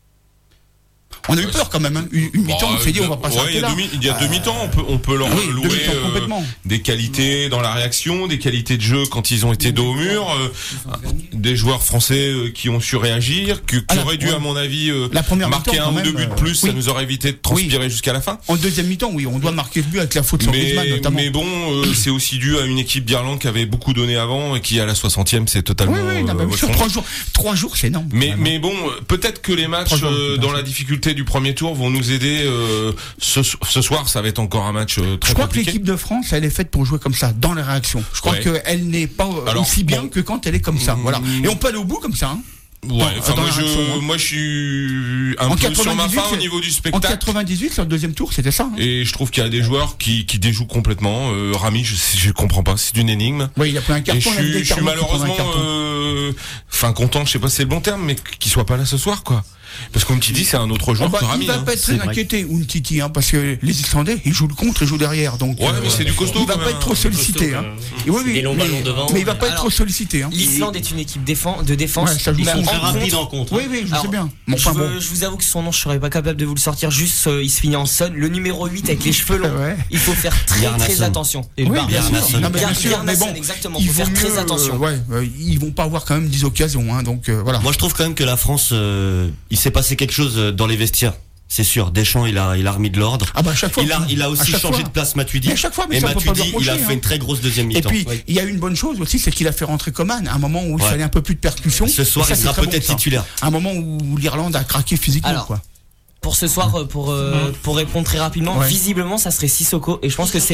On a eu peur quand même, hein. Une mi-temps, on s'est dit on va pas s'arrêter là. Il y a demi-temps, on peut leur louer des qualités dans la réaction, des qualités de jeu quand ils ont été dos au mur, des joueurs français qui ont su réagir, qui auraient dû à mon avis marquer un ou deux buts de plus, ça nous aurait évité de transpirer jusqu'à la fin. En deuxième mi-temps, oui, on doit marquer le but avec la faute sur Griezmann notamment. Mais bon, c'est aussi dû à une équipe d'Irlande qui avait beaucoup donné avant et qui à la 60e c'est totalement. Sur 3 jours, c'est énorme. Mais bon, peut-être que les matchs dans la difficulté du premier tour vont nous aider. Ce soir, ça va être encore un match très compliqué. Je crois que l'équipe de France, elle est faite pour jouer comme ça, dans les réactions. Je crois qu'elle n'est pas aussi bien que quand elle est comme ça. Voilà. Et on peut aller au bout comme ça. Hein. Ouais, enfin moi je suis un peu sur ma fin au niveau du spectacle. En 98, sur le deuxième tour, c'était ça. Hein. Et je trouve qu'il y a des joueurs qui déjouent complètement. Rami, je comprends pas, c'est une énigme. Oui, il a pris un carton. Je suis malheureusement, content, je sais pas si c'est le bon terme, mais qu'il soit pas là ce soir, quoi. Parce qu'on te dit c'est un autre joueur que Rami. Il va pas être très inquiété, Umtiti, parce que les Islandais, ils jouent le contre, ils jouent derrière. Donc, mais c'est du costaud. Il va pas être trop sollicité. Des longs ballons devant. Mais il va pas être trop sollicité. L'Islande est une équipe de défense. Ils sont très rapides en contre. Oui, je sais bien. Je vous avoue que son nom, je serais pas capable de vous le sortir. Juste, il se finit en son. Le numéro 8 avec les cheveux longs. Il faut faire très attention. Oui, bien sûr. Mais bon, exactement. Il faut faire très attention. Ils vont pas avoir quand même 10 occasions. Donc voilà. Moi, je trouve quand même que la France, il s'est passé quelque chose dans les vestiaires. C'est sûr, Deschamps, il a remis de l'ordre. Chaque fois. Il a aussi changé de place Matuidi. Et Matuidi, il a fait une très grosse deuxième mi-temps. Et puis, il y a une bonne chose aussi, c'est qu'il a fait rentrer Coman à un moment où il fallait un peu plus de percussion. Ce soir, il sera peut-être titulaire. À un moment où l'Irlande a craqué physiquement, quoi. Pour ce soir, pour répondre très rapidement, visiblement, ça serait Sissoko. Et je pense que c'est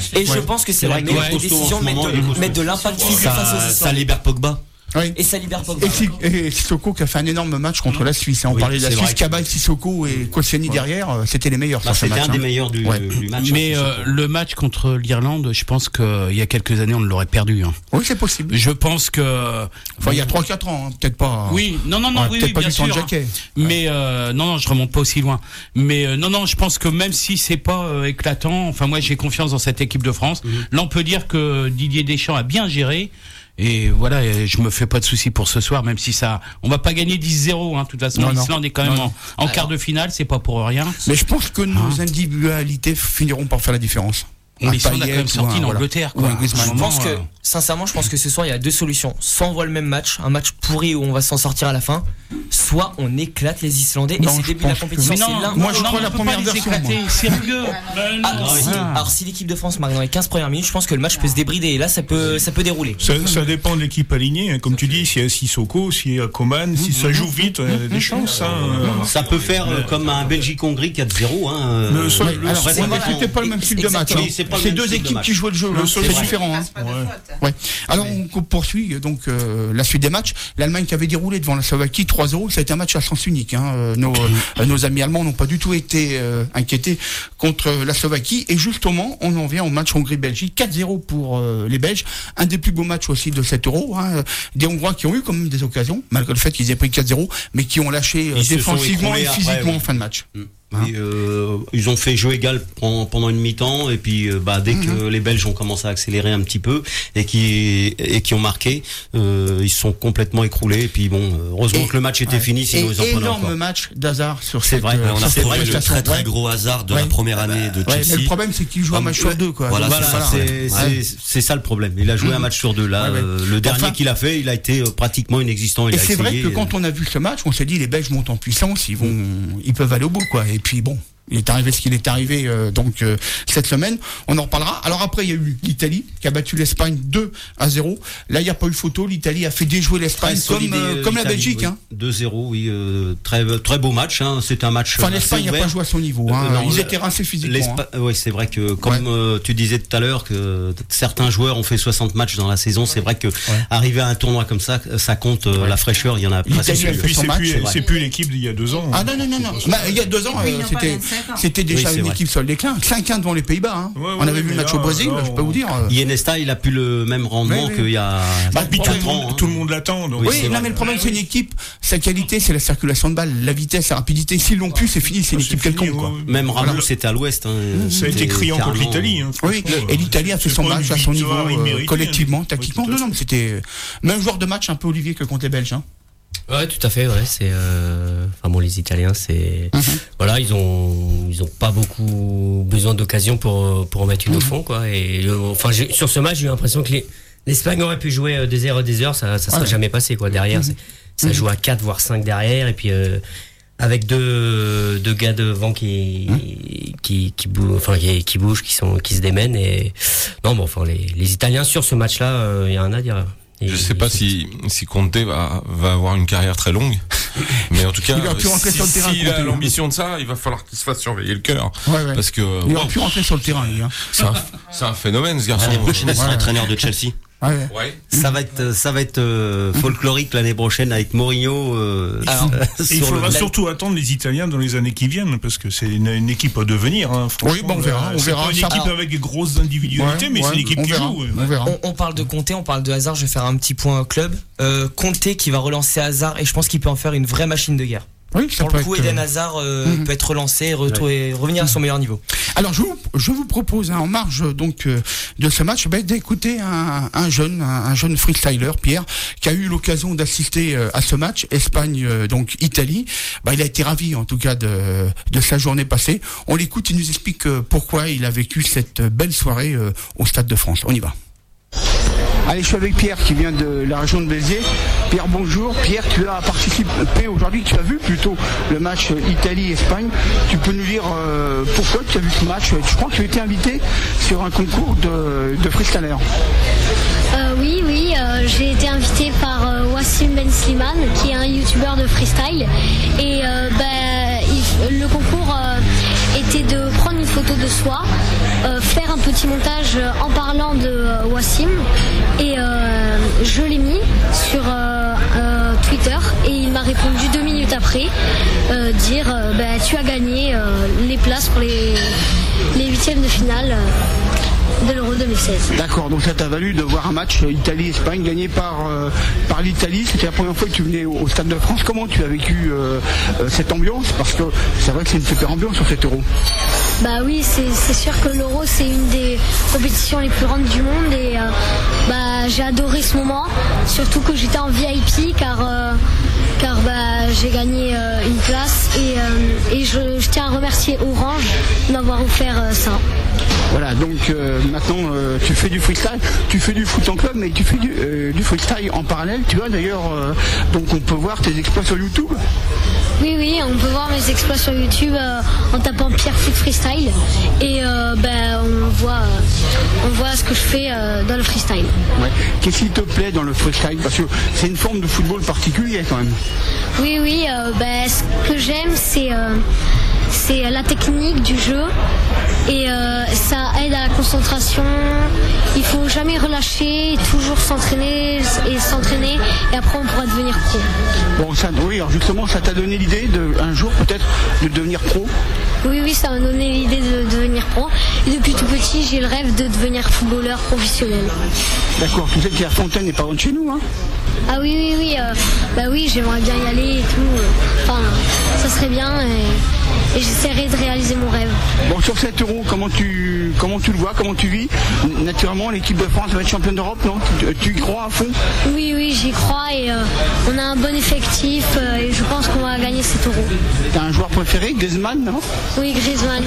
la meilleure décision de mettre de l'impact physique face aux Islandais. Ça libère Pogba. Oui. Et ça libère Pogba. Et Sissoko qui a fait un énorme match contre la Suisse. On parlait de la Suisse, Kaba, Sissoko et Koscielny derrière, c'était les meilleurs. C'était un des meilleurs du match. Mais le match contre l'Irlande, je pense qu'il y a quelques années, on l'aurait perdu. Oui, c'est possible. Je pense que... il y a 3-4 ans, peut-être pas... Oui, non, oui, bien sûr. Mais non, je remonte pas aussi loin. Mais non, je pense que même si c'est pas éclatant, enfin moi j'ai confiance dans cette équipe de France. Là, on peut dire que Didier Deschamps a bien géré. Et voilà, je me fais pas de soucis pour ce soir, même si on va pas gagner 10-0, de toute façon. L'Islande est quand même en quart de finale, c'est pas pour rien. Mais je pense que nos individualités finiront par faire la différence. Mais on a quand même sorti l'Angleterre. Sincèrement, je pense que ce soir, il y a deux solutions. Soit on voit le même match, un match pourri où on va s'en sortir à la fin, soit on éclate les Islandais et c'est le début de la compétition. Moi, je crois la première version. Sérieux. Alors, si l'équipe de France marque dans les 15 premières minutes, je pense que le match peut se débrider et là, ça peut dérouler. Ça dépend de l'équipe alignée. Comme tu dis, s'il y a Sissoko, s'il y a Coman, si ça joue vite, il y a des chances. Ça peut faire comme un Belgique-Hongrie 4-0. C'était pas le même style de match. C'est deux équipes qui jouent le jeu. C'est différent. Ouais. Alors on poursuit donc la suite des matchs. L'Allemagne qui avait déroulé devant la Slovaquie 3-0, ça a été un match à sens unique. Nos amis allemands n'ont pas du tout été inquiétés contre la Slovaquie. Et justement, on en vient au match Hongrie-Belgique, 4-0 pour les Belges. Un des plus beaux matchs aussi de cet Euro. Des Hongrois qui ont eu quand même des occasions, malgré le fait qu'ils aient pris 4-0, mais qui ont lâché défensivement et physiquement en fin de match. Ils ont fait jeu égal pendant une mi-temps et puis dès que les Belges ont commencé à accélérer un petit peu et qui ont marqué, ils se sont complètement écroulés et puis heureusement que le match était fini, sinon ils en prenaient encore. Énorme match d'Hazard sur cette. C'est vrai, on a trouvé le très très gros hasard de la première année de Chelsea. Mais le problème c'est qu'il joue un match sur deux quoi. Voilà, c'est ça le problème. Il a joué un match sur deux là. Le dernier qu'il a fait, il a été pratiquement inexistant. Et c'est vrai que quand on a vu ce match, on s'est dit les Belges montent en puissance, ils peuvent aller au bout quoi. Et puis bon, il est arrivé ce qu'il est arrivé cette semaine. On en reparlera. Alors après, il y a eu l'Italie qui a battu l'Espagne 2-0. Là, il n'y a pas eu photo. L'Italie a fait déjouer l'Espagne comme la Belgique. Oui. 2-0, oui. Très beau match. C'est un match. Enfin, l'Espagne n'a pas joué à son niveau. Ils étaient rincés physiquement. Oui, c'est vrai que comme tu disais tout à l'heure que certains joueurs ont fait 60 matchs dans la saison, c'est vrai que arriver à un tournoi comme ça, ça compte la fraîcheur. Il y en a presque. C'est plus l'équipe d'il y a 2 ans. Ah non. Il y a 2 ans, c'était déjà une équipe sur le déclin. 5-1 devant les Pays-Bas. On avait vu le match au Brésil, je peux vous dire. Iniesta, il a plus le même rendement qu'il y a 4 ans. Tout le monde l'attend. Oui, mais le problème, c'est une équipe. Sa qualité, c'est la circulation de balles, la vitesse, la rapidité. S'ils l'ont plus, c'est fini. C'est une équipe quelconque. Même Ramos, c'était à l'Ouest. Ça a été criant contre l'Italie. Oui, et l'Italie a fait son match à son niveau, collectivement, tactiquement. Non, mais c'était même joueur de match un peu Olivier que contre les Belges. Ouais, tout à fait. C'est les Italiens, c'est voilà, ils ont pas beaucoup besoin d'occasion pour en mettre une au fond quoi. Et sur ce match, j'ai eu l'impression que l'Espagne aurait pu jouer des heures, ça serait jamais passé quoi. Derrière, ça joue à 4 voire 5 derrière et puis avec deux gars devant qui bougent, qui se démènent et les Italiens sur ce match-là, il y a un à dire. Je sais pas si Conte va avoir une carrière très longue, mais en tout cas, s'il a l'ambition de ça, il va falloir qu'il se fasse surveiller le cœur. Parce que il va plus rentrer sur le terrain, lui. C'est un phénomène, ce garçon. L'année prochaine, il sera entraîneur de Chelsea. Ça va être folklorique l'année prochaine avec Mourinho. Il faudra surtout attendre les Italiens dans les années qui viennent parce que c'est une équipe à devenir. Oui, on verra. C'est pas une équipe avec des grosses individualités, mais c'est une équipe qui joue. On parle de Conte, on parle de Hazard. Je vais faire un petit point club. Conte qui va relancer Hazard et je pense qu'il peut en faire une vraie machine de guerre. Oui, pour le coup, Eden Hazard peut être relancé et revenir à son meilleur niveau. Alors, je vous propose, en marge donc de ce match, d'écouter un jeune freestyler, Pierre, qui a eu l'occasion d'assister à ce match Espagne donc Italie. Il a été ravi en tout cas de sa journée passée. On l'écoute, il nous explique pourquoi il a vécu cette belle soirée au Stade de France. On y va. Allez, je suis avec Pierre qui vient de la région de Béziers. Pierre, bonjour. Pierre, tu as participé aujourd'hui, tu as vu plutôt le match Italie-Espagne. Tu peux nous dire pourquoi tu as vu ce match? Je crois que tu as été invité sur un concours de freestyler. Oui, j'ai été invité par Wassim Ben Slimane, qui est un youtubeur de freestyle. Et le concours était de prendre une photo de soi, faire un petit montage en parlant de Wassim. Et je l'ai mis sur Twitter et il m'a répondu 2 minutes après dire tu as gagné les places pour les 8e de finale de l'Euro 2016. D'accord, donc ça t'a valu de voir un match Italie-Espagne gagné par l'Italie. C'était la première fois que tu venais au Stade de France. Comment tu as vécu cette ambiance? Parce que c'est vrai que c'est une super ambiance sur cet Euro. Bah oui, c'est sûr que l'Euro c'est une des compétitions les plus grandes du monde et j'ai adoré ce moment, surtout que j'étais en VIP car j'ai gagné une place et je tiens à remercier Orange de m'avoir offert ça. Voilà, donc maintenant tu fais du freestyle, tu fais du foot en club, mais tu fais du freestyle en parallèle. Tu vois d'ailleurs, donc on peut voir tes exploits sur YouTube. Oui, on peut voir mes exploits sur YouTube en tapant Pierre Foot Freestyle et on voit ce que je fais dans le freestyle. Ouais. Qu'est-ce qui te plaît dans le freestyle? Parce que c'est une forme de football particulier quand même. Oui, ce que j'aime c'est la technique du jeu et ça aide à la concentration. Il faut jamais relâcher, toujours s'entraîner et après on pourra devenir pro. Bon, alors justement, ça t'a donné l'idée un jour peut-être de devenir pro? Oui, ça m'a donné l'idée de devenir pro. Et depuis tout petit, j'ai le rêve de devenir footballeur professionnel. D'accord, tu sais que Clairefontaine n'est pas loin de chez nous, hein? Ah oui, j'aimerais bien y aller et tout. Ça serait bien et j'essaierai de réaliser mon rêve. Bon, sur 7 euros, comment tu le vois, comment tu vis? Naturellement, l'équipe de France va être championne d'Europe, non? Tu y crois à fond? Oui, j'y crois et on a un bon effectif et je pense qu'on va gagner 7 euros. T'as un joueur préféré, Griezmann, non? Oui, Griezmann.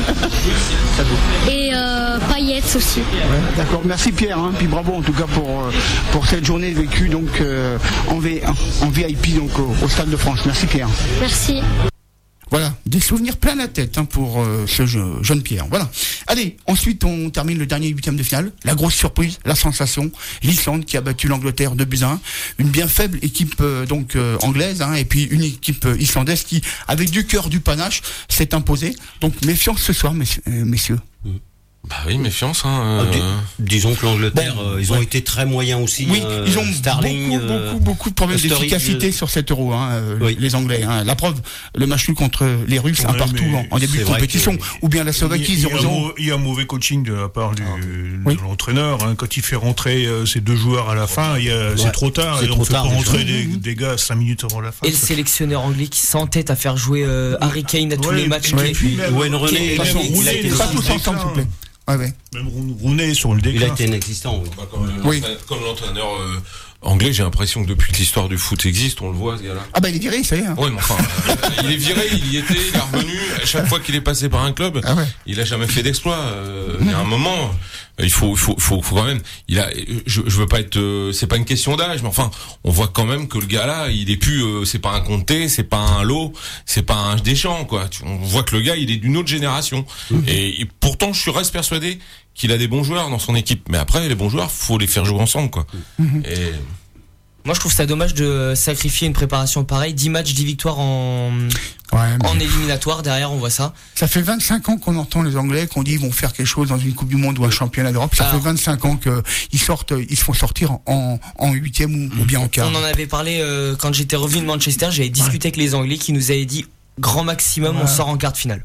Et Payet aussi. Ouais, d'accord, merci Pierre, hein. Puis bravo en tout cas pour cette journée vécue donc en VIP donc au Stade de France. Merci Pierre. Merci. Voilà, des souvenirs plein la tête pour ce jeune Pierre. Voilà. Allez, ensuite on termine le dernier 8e de finale. La grosse surprise, la sensation, l'Islande qui a battu l'Angleterre 2-1. Une bien faible équipe anglaise, et puis une équipe islandaise qui, avec du cœur, du panache, s'est imposée. Donc méfiance ce soir, messieurs. Bah oui, méfiance. Disons que l'Angleterre, ils ont été très moyens aussi. Oui, ils ont Sterling, beaucoup de problèmes d'efficacité sur 7 euros, les Anglais. La preuve, le match nul contre les Russes, un partout en début de compétition, ou bien la Slovaquie, 0-0. Il y a un mauvais coaching de la part de l'entraîneur. Quand il fait rentrer ces deux joueurs à la fin, c'est trop tard. On fait pas rentrer des gars 5 minutes avant la fin. Et le sélectionneur anglais qui s'entête à faire jouer Harry Kane à tous les matchs. Wayne Rooney, pas tous ensemble, s'il vous plaît. Même Rooney sur le déclin. Il a été inexistant. Comme l'entraîneur anglais, j'ai l'impression que depuis que l'histoire du foot existe, on le voit, ce gars-là. Ah bah il est viré, ça y est. Ouais, mais enfin, il est viré, il y était, il est revenu. À chaque fois qu'il est passé par un club, il a jamais fait d'exploit. Il y a un moment, il faut quand même. Je veux pas être, c'est pas une question d'âge, mais enfin, on voit quand même que le gars-là, il est plus, c'est pas un Conté, c'est pas un Lowe, c'est pas un Deschamps, quoi. On voit que le gars, il est d'une autre génération. Et pourtant, je reste persuadé qu'il a des bons joueurs dans son équipe. Mais après, les bons joueurs, faut les faire jouer ensemble, quoi. Et moi, je trouve ça dommage de sacrifier une préparation pareille. 10 matchs, 10 victoires en éliminatoire. Derrière, on voit ça. Ça fait 25 ans qu'on entend les Anglais qu'on dit ils vont faire quelque chose dans une Coupe du Monde ou un championnat d'Europe. Ça fait 25 ans qu'ils se font sortir en 8e ou bien en quart. On en avait parlé quand j'étais revenu de Manchester. J'avais discuté avec les Anglais qui nous avaient dit grand maximum, on sort en quart de finale.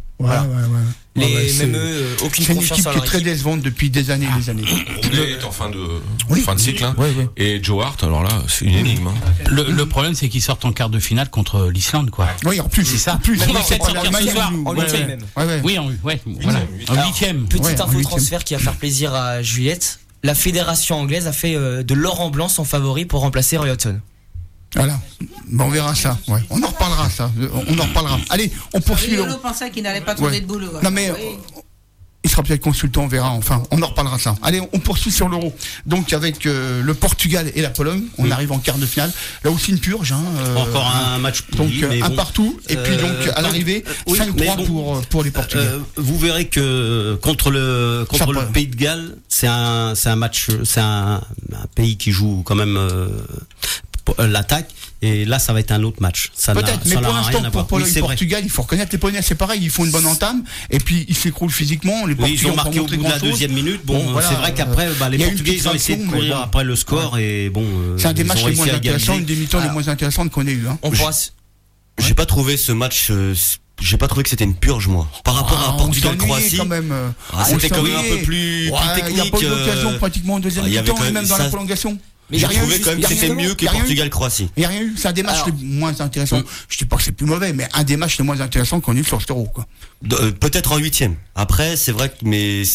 Même eux, aucune confiance en leur équipe. C'est une équipe qui est très décevante depuis des années et des années. Rooney est en fin de cycle, et Joe Hart, alors là, c'est une énigme. Le problème, c'est qu'ils sortent en quart de finale contre l'Islande, quoi. Oui, en plus, c'est ça. C'est pas l'Allemagne en 8e. Oui, voilà. En 8e. Petite info transfert qui va faire plaisir à Juliette. La fédération anglaise a fait de Laurent Blanc son favori pour remplacer Roy Hodgson. Voilà, on verra ça. On en reparlera ça. Allez, on poursuit. Lolo pensait qu'il n'allait pas trouver de boulot. Non mais il sera peut-être consultant, on verra. Enfin, on en reparlera ça. Allez, on poursuit sur l'Euro. Donc avec le Portugal et la Pologne, on arrive en quart de finale. Là aussi une purge. Encore un match. Donc un partout. Et puis donc à l'arrivée 5-3 pour les Portugais. Vous verrez que contre le Pays de Galles, c'est un match, c'est un pays qui joue quand même l'attaque, et là ça va être un autre match. Peut-être, mais pour l'instant pour Pologne et Portugal, il faut reconnaître les Polonais, c'est pareil, ils font une bonne entame et puis ils s'écroulent physiquement. Les Portugais ils ont marqué au bout de la deuxième minute. C'est vrai qu'après les Portugais ils ont essayé de courir après le score et c'est un des matchs les moins intéressants, une des mi-temps les moins intéressantes qu'on ait eu. J'ai pas trouvé ce match. J'ai pas trouvé que c'était une purge, moi. Par rapport à Portugal-Croatie, c'était quand même un peu plus technique. Il n'y a pas eu d'occasion pratiquement en deuxième mi-temps et même dans la prolongation. Mais j'ai trouvé quand même que c'était mieux que Portugal-Croatie. Il n'y a rien eu. C'est un des matchs les moins intéressants. Je dis pas que c'est plus mauvais, mais un des matchs les moins intéressants qu'on a eu sur cet Euro, quoi. Peut-être en 8e. Après, c'est vrai que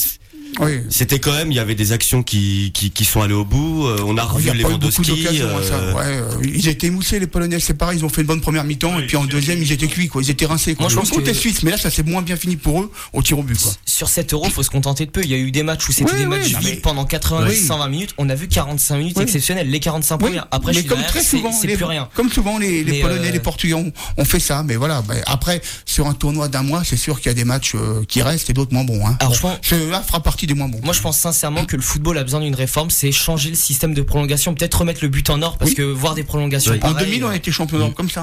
c'était quand même, il y avait des actions qui sont allées au bout. On a revu Lewandowski. Ils étaient émoussés, les Polonais, c'est pareil. Ils ont fait une bonne première mi-temps et puis en deuxième, ils étaient cuits, quoi. Ils étaient rincés. Moi, je pense que les Suisses, mais là, ça s'est moins bien fini pour eux au tir au but, quoi. Sur 7 €, faut se contenter de peu. Il y a eu des matchs où c'était des matchs vides pendant 90, 120 minutes. On a vu 45 minutes exceptionnelles. Les 45 premières. Après, mais comme très souvent, c'est plus rien. Comme souvent, les Polonais, les Portugais ont fait ça. Mais voilà. Après, sur un tournoi d'un mois, c'est sûr qu'il y a des matchs qui restent et d'autres moins bons. Alors, celui-là fera partie des moins bons. Moi, je pense sincèrement que le football a besoin d'une réforme. C'est changer le système de prolongation. Peut-être remettre le but en or parce que voir des prolongations. En 2000, on a été champion d'Europe comme ça.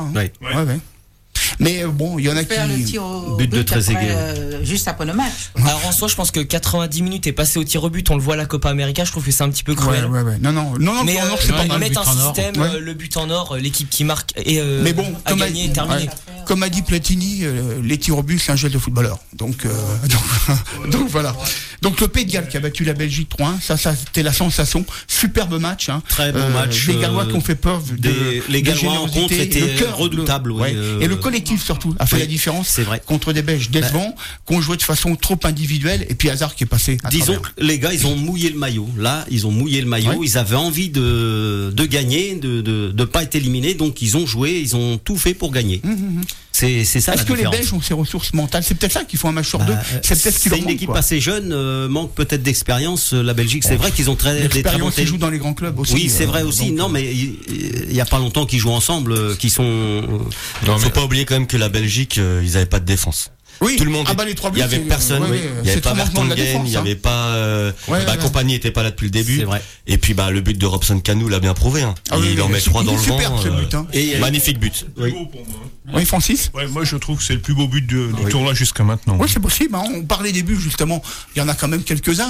Mais bon, il y en a qui le tir au but de Trezeguet juste après le match. Alors en soi, je pense que 90 minutes est passé au tir au but. On le voit à la Copa América. Je trouve que c'est un petit peu cruel. Non, mais c'est pas mal. Mettre un système, le but en or, l'équipe qui marque et mais bon, a gagné et terminé. Comme a dit Platini, les tirs au but, c'est un gel de footballeur. Donc voilà. Donc le Pays de Galles qui a battu la Belgique 3-1, ça c'était la sensation. Superbe match. Très bon match. Les Gallois qui ont fait peur. Les Gallois en contre étaient redoutables. Et le collectif surtout a fait la différence. C'est vrai. Contre des Belges décevants, qui ont joué de façon trop individuelle, et puis Hazard qui est passé. Disons que les gars, ils ont mouillé le maillot. Là, ils ont mouillé le maillot. Ils avaient envie de gagner, de pas être éliminés, donc ils ont joué, ils ont tout fait pour gagner. C'est ça. Est-ce que les Belges ont ces ressources mentales? C'est peut-être ça qu'il faut un match sur deux. C'est peut-être ce qui leur manque. C'est une équipe assez jeune, manque peut-être d'expérience. La Belgique, c'est vrai qu'ils ont des très bons. Ils jouent dans les grands clubs aussi. Oui, c'est vrai aussi. Non, mais il y a pas longtemps qu'ils jouent ensemble, qui sont. Faut pas oublier quand même que la Belgique, ils avaient pas de défense. Oui. Tout le monde. Les 3 buts, il y avait personne. Il y avait pas Vertonghen, il y avait pas. Compagnie était pas là depuis le début. C'est vrai. Et puis le but de Robson Canu l'a bien prouvé. Il en met 3 dans le vent. Et magnifique but. Oui, Francis. Moi je trouve que c'est le plus beau but du tournoi jusqu'à maintenant. Oui, c'est possible. On parlait des buts justement. Il y en a quand même quelques-uns.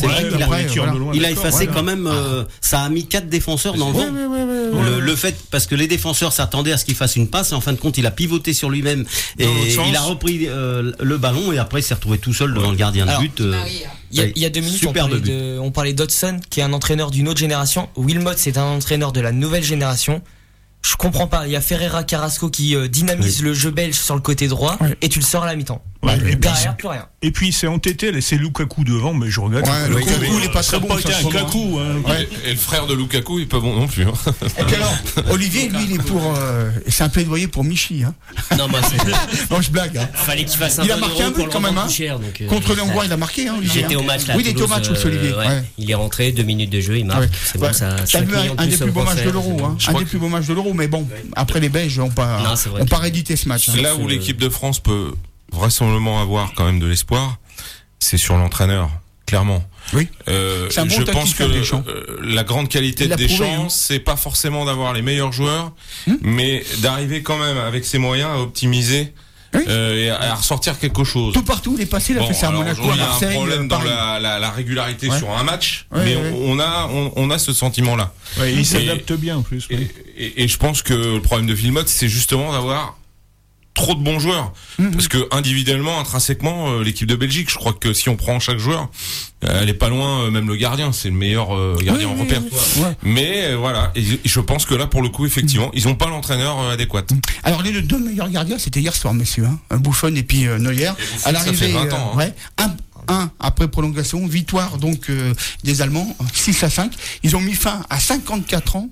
Il a effacé quand même. Ça a mis 4 défenseurs dans le vent. Le fait parce que les défenseurs s'attendaient à ce qu'il fasse une passe et en fin de compte il a pivoté sur lui-même et il a repris le ballon et après il s'est retrouvé tout seul devant le gardien de but. Il y a 2 minutes, on parlait d'Hodgson, qui est un entraîneur d'une autre génération. Wilmot, c'est un entraîneur de la nouvelle génération. Je comprends pas. Il y a Ferreira Carrasco qui dynamise le jeu belge sur le côté droit et tu le sors à la mi-temps. Et derrière, plus rien. Et puis c'est entêté, c'est Lukaku devant, mais je regrette. Lukaku, il est pas très bon. Et le frère de Lukaku, il est pas bon non plus. Et puis alors, Olivier, lui, il est pour. C'est un plaidoyer pour Michi. Non, moi, non, je blague. Fallait qu'il fasse un il a marqué un but quand même. Contre les Hongrois, il a marqué. J'étais au match là. Oui, il était au match aussi, Olivier. Il est rentré, 2 minutes de jeu, il marque. C'est bon, ça. T'as vu un des plus beaux matchs de l'Euro. Un des plus beaux matchs de l'Euro, mais bon, après les Belges n'ont pas réédité ce match. Là où l'équipe de France peut vraisemblablement avoir quand même de l'espoir, c'est sur l'entraîneur, clairement. Oui. Je pense que la grande qualité de Deschamps, c'est pas forcément d'avoir les meilleurs joueurs, mais d'arriver quand même avec ses moyens à optimiser. Et à ressortir quelque chose. Tout partout, il est passé, il a fait ça à Monaco, à Marseille. Il y a un problème dans la régularité sur un match, mais on a ce sentiment-là. Il s'adapte bien en plus. Et je pense que le problème de Wilmot, c'est justement d'avoir trop de bons joueurs. Parce que individuellement, intrinsèquement, l'équipe de Belgique, je crois que si on prend chaque joueur, elle est pas loin, même le gardien, c'est le meilleur gardien européen. Mais voilà, et je pense que là, pour le coup, effectivement, ils ont pas l'entraîneur adéquat. Alors les 2 meilleurs gardiens, c'était hier soir, messieurs, Buffon et puis Neuer. À l'arrivée, ça fait 20 ans. Un après prolongation, victoire donc des Allemands, 6-5. Ils ont mis fin à 54 ans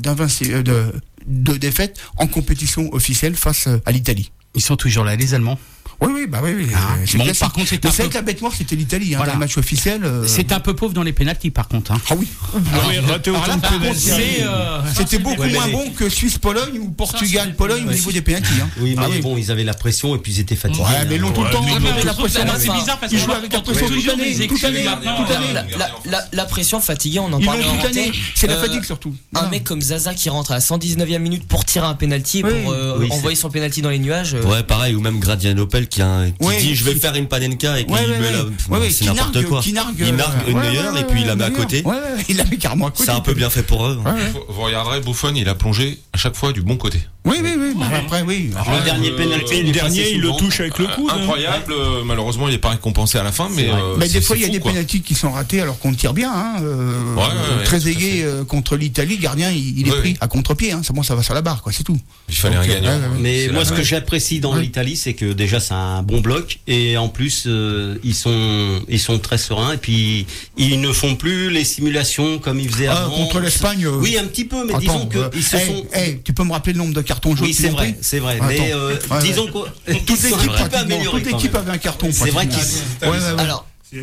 de défaite en compétition officielle face à l'Italie. Ils sont toujours là, les Allemands. Oui. Par contre, c'est vrai que la bête noire, c'était l'Italie, dans le match officiel. C'est un peu pauvre dans les pénaltys, par contre. Ah oui. Raté autant de pénaltys. C'était beaucoup moins bon que Suisse-Pologne ou Portugal-Pologne au niveau des pénaltys. Oui, mais bon, ils avaient la pression et puis ils étaient fatigués. Ouais, mais ils l'ont tout le temps. C'est bizarre parce qu'ils jouent avec la pression toute l'année. La pression, fatiguée, on en parle toute l'année. C'est la fatigue surtout. Un mec comme Zaza qui rentre à la 119e minute pour tirer un pénalty, pour envoyer son pénalty dans les nuages. Ouais, pareil, ou même Gradianopel qui dit je vais faire une panenka et qui c'est n'importe quoi. Il nargue une meilleure et puis il la met à côté. Il la met carrément à côté. C'est un peu bien fait pour eux. Vous regarderez, Buffon, il a plongé à chaque fois du bon côté. Oui. Après, le dernier penalty, il le touche avec le coude. Incroyable. Malheureusement, il n'est pas récompensé à la fin, mais des fois, il y a des pénaltys qui sont ratés alors qu'on tire bien. Très aigué contre l'Italie, gardien, il est pris à contre-pied. C'est bon, ça va sur la barre, quoi. C'est tout. Il fallait un gagnant. Mais moi, ce que j'apprécie dans l'Italie, c'est que déjà, c'est un bon bloc et en plus ils sont très sereins et puis ils ne font plus les simulations comme ils faisaient avant. Contre l'Espagne. Oui, un petit peu, mais disons que ils se sont. Tu peux me rappeler le nombre de cartons jaunes? Oui, c'est vrai. Mais disons que toute l'équipe avait un carton. C'est vrai qu'ils. Alors.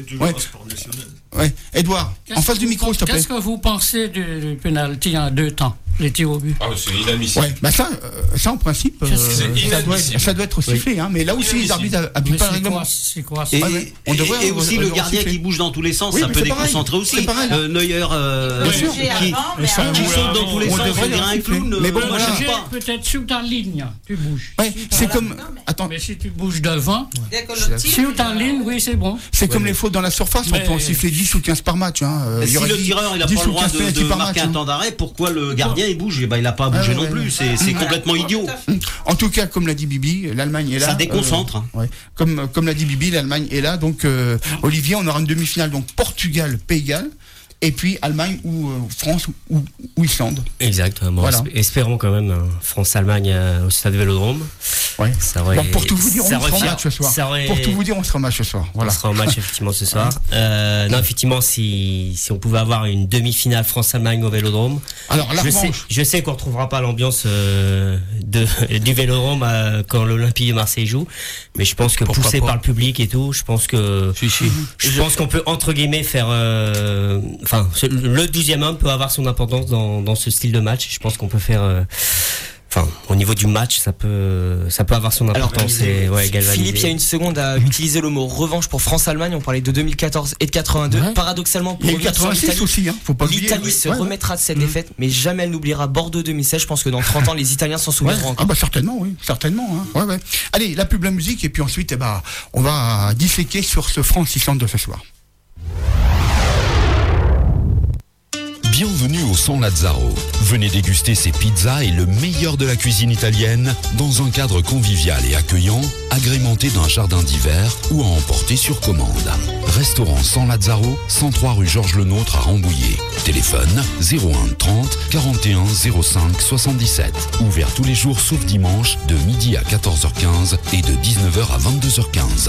Edouard, en face du micro, s'il te plaît. Qu'est-ce que vous pensez du penalty en 2 temps, les tirs au but? C'est inadmissible. Ça en principe, ça doit être sifflé. Mais là aussi, les arbitres appuient pas le règlement. C'est quoi et aussi le gardien qui bouge dans tous les sens, ça peut déconcentrer aussi. Neuer qui saute dans tous les sens, on dirait un clown. Mais bon, peut-être shoot en ligne, tu bouges. C'est comme. Attends. Mais si tu bouges devant, shoot en ligne, oui, c'est bon. C'est comme les fautes dans la surface, on peut en siffler 10 ou 15 par match. Si le tireur il n'a pas le droit de marquer un temps d'arrêt, pourquoi le gardien il bouge? Il n'a pas à bouger non plus, c'est complètement idiot. En tout cas, comme l'a dit Bibi, l'Allemagne est là. Ça déconcentre. Comme l'a dit Bibi, l'Allemagne est là. Donc Olivier, on aura une demi-finale, donc Portugal, Pays de Galles. Et puis Allemagne ou France ou Islande. Exactement. Voilà. Espérons quand même France-Allemagne au stade Vélodrome. Ouais. Pour tout vous dire, on sera en match ce soir. Pour tout vous dire, on sera en match ce soir. Voilà. On sera en match effectivement ce soir. Non, effectivement, si on pouvait avoir une demi-finale France-Allemagne au Vélodrome. Alors je sais qu'on retrouvera pas l'ambiance du Vélodrome quand l'Olympique de Marseille joue, mais je pense que poussé par le public et tout, je pense que je pense qu'on peut entre guillemets faire. Le 12e homme peut avoir son importance dans ce style de match. Je pense qu'on peut faire. Au niveau du match, ça peut avoir son importance. Philippe, il y a une seconde, a utilisé le mot revanche pour France-Allemagne. On parlait de 2014 et de 82. Ouais. Paradoxalement, pour revenir sur l'Italie aussi, faut pas l'Italie se remettra de cette défaite, mais jamais elle n'oubliera Bordeaux 2016. Je pense que dans 30 ans, les Italiens s'en souviendront encore. Certainement, oui, certainement. Allez, la pub, la musique, et puis ensuite, on va disséquer sur ce France-Islande de ce soir. Bienvenue au San Lazzaro. Venez déguster ces pizzas et le meilleur de la cuisine italienne dans un cadre convivial et accueillant, agrémenté d'un jardin d'hiver ou à emporter sur commande. Restaurant San Lazzaro, 103 rue Georges Lenôtre à Rambouillet. Téléphone 01 30 41 05 77. Ouvert tous les jours sauf dimanche de midi à 14h15 et de 19h à 22h15.